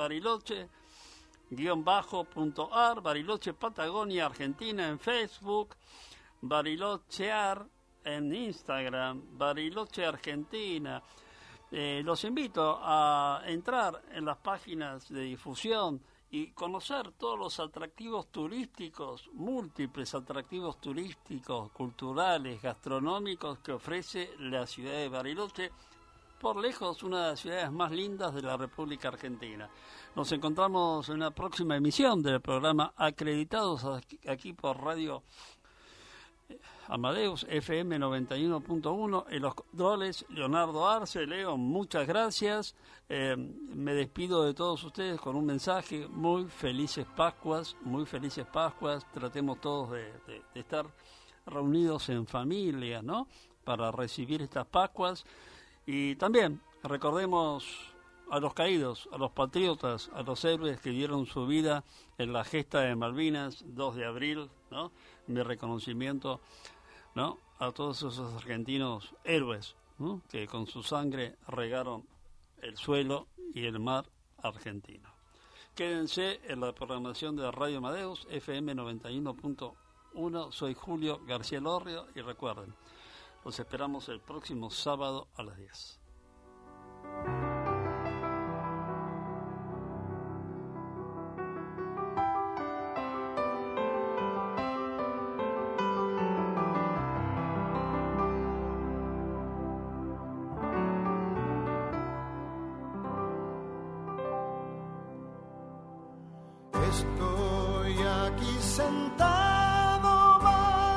Bariloche_.ar, Bariloche Patagonia Argentina en Facebook, Barilochear en Instagram, Bariloche Argentina. Los invito a entrar en las páginas de difusión y conocer todos los atractivos turísticos, múltiples atractivos turísticos, culturales, gastronómicos que ofrece la ciudad de Bariloche, por lejos una de las ciudades más lindas de la República Argentina. Nos encontramos en una próxima emisión del programa Acreditados aquí por Radio Amadeus FM 91.1, en los controles Leonardo Arce. Leo, muchas gracias. Me despido de todos ustedes con un mensaje: muy felices Pascuas, tratemos todos de estar reunidos en familia, ¿no?, para recibir estas Pascuas. Y también recordemos a los caídos, a los patriotas, a los héroes que dieron su vida en la gesta de Malvinas, 2 de abril, ¿no? Mi reconocimiento, ¿no?, a todos esos argentinos héroes, ¿no?, que con su sangre regaron el suelo y el mar argentino. Quédense en la programación de Radio Amadeus FM 91.1. Soy Julio García Lorrio y recuerden, los esperamos el próximo sábado a las 10. Estoy aquí sentado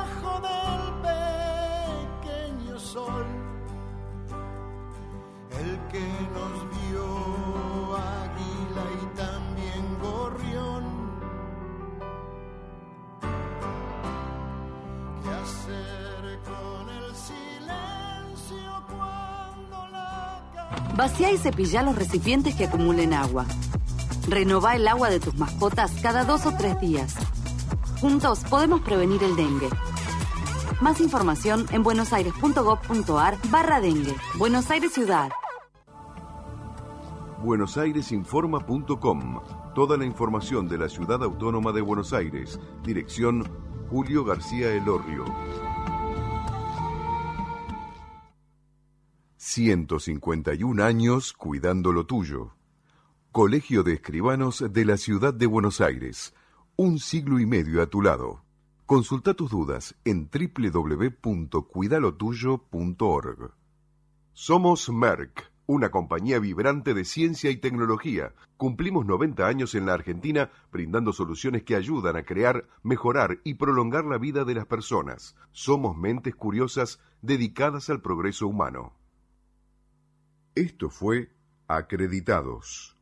Vacía y cepilla los recipientes que acumulen agua. Renová el agua de tus mascotas cada 2 o 3 días. Juntos podemos prevenir el dengue. Más información en buenosaires.gov.ar/dengue. Buenos Aires Ciudad. buenoairesinforma.com. Toda la información de la Ciudad Autónoma de Buenos Aires. Dirección Julio García Elorrio. 151 años cuidando lo tuyo. Colegio de Escribanos de la Ciudad de Buenos Aires. 1 siglo y medio a tu lado. Consulta tus dudas en www.cuidalotuyo.org. Somos Merck, una compañía vibrante de ciencia y tecnología. Cumplimos 90 años en la Argentina brindando soluciones que ayudan a crear, mejorar y prolongar la vida de las personas. Somos mentes curiosas dedicadas al progreso humano. Esto fue Acreditados.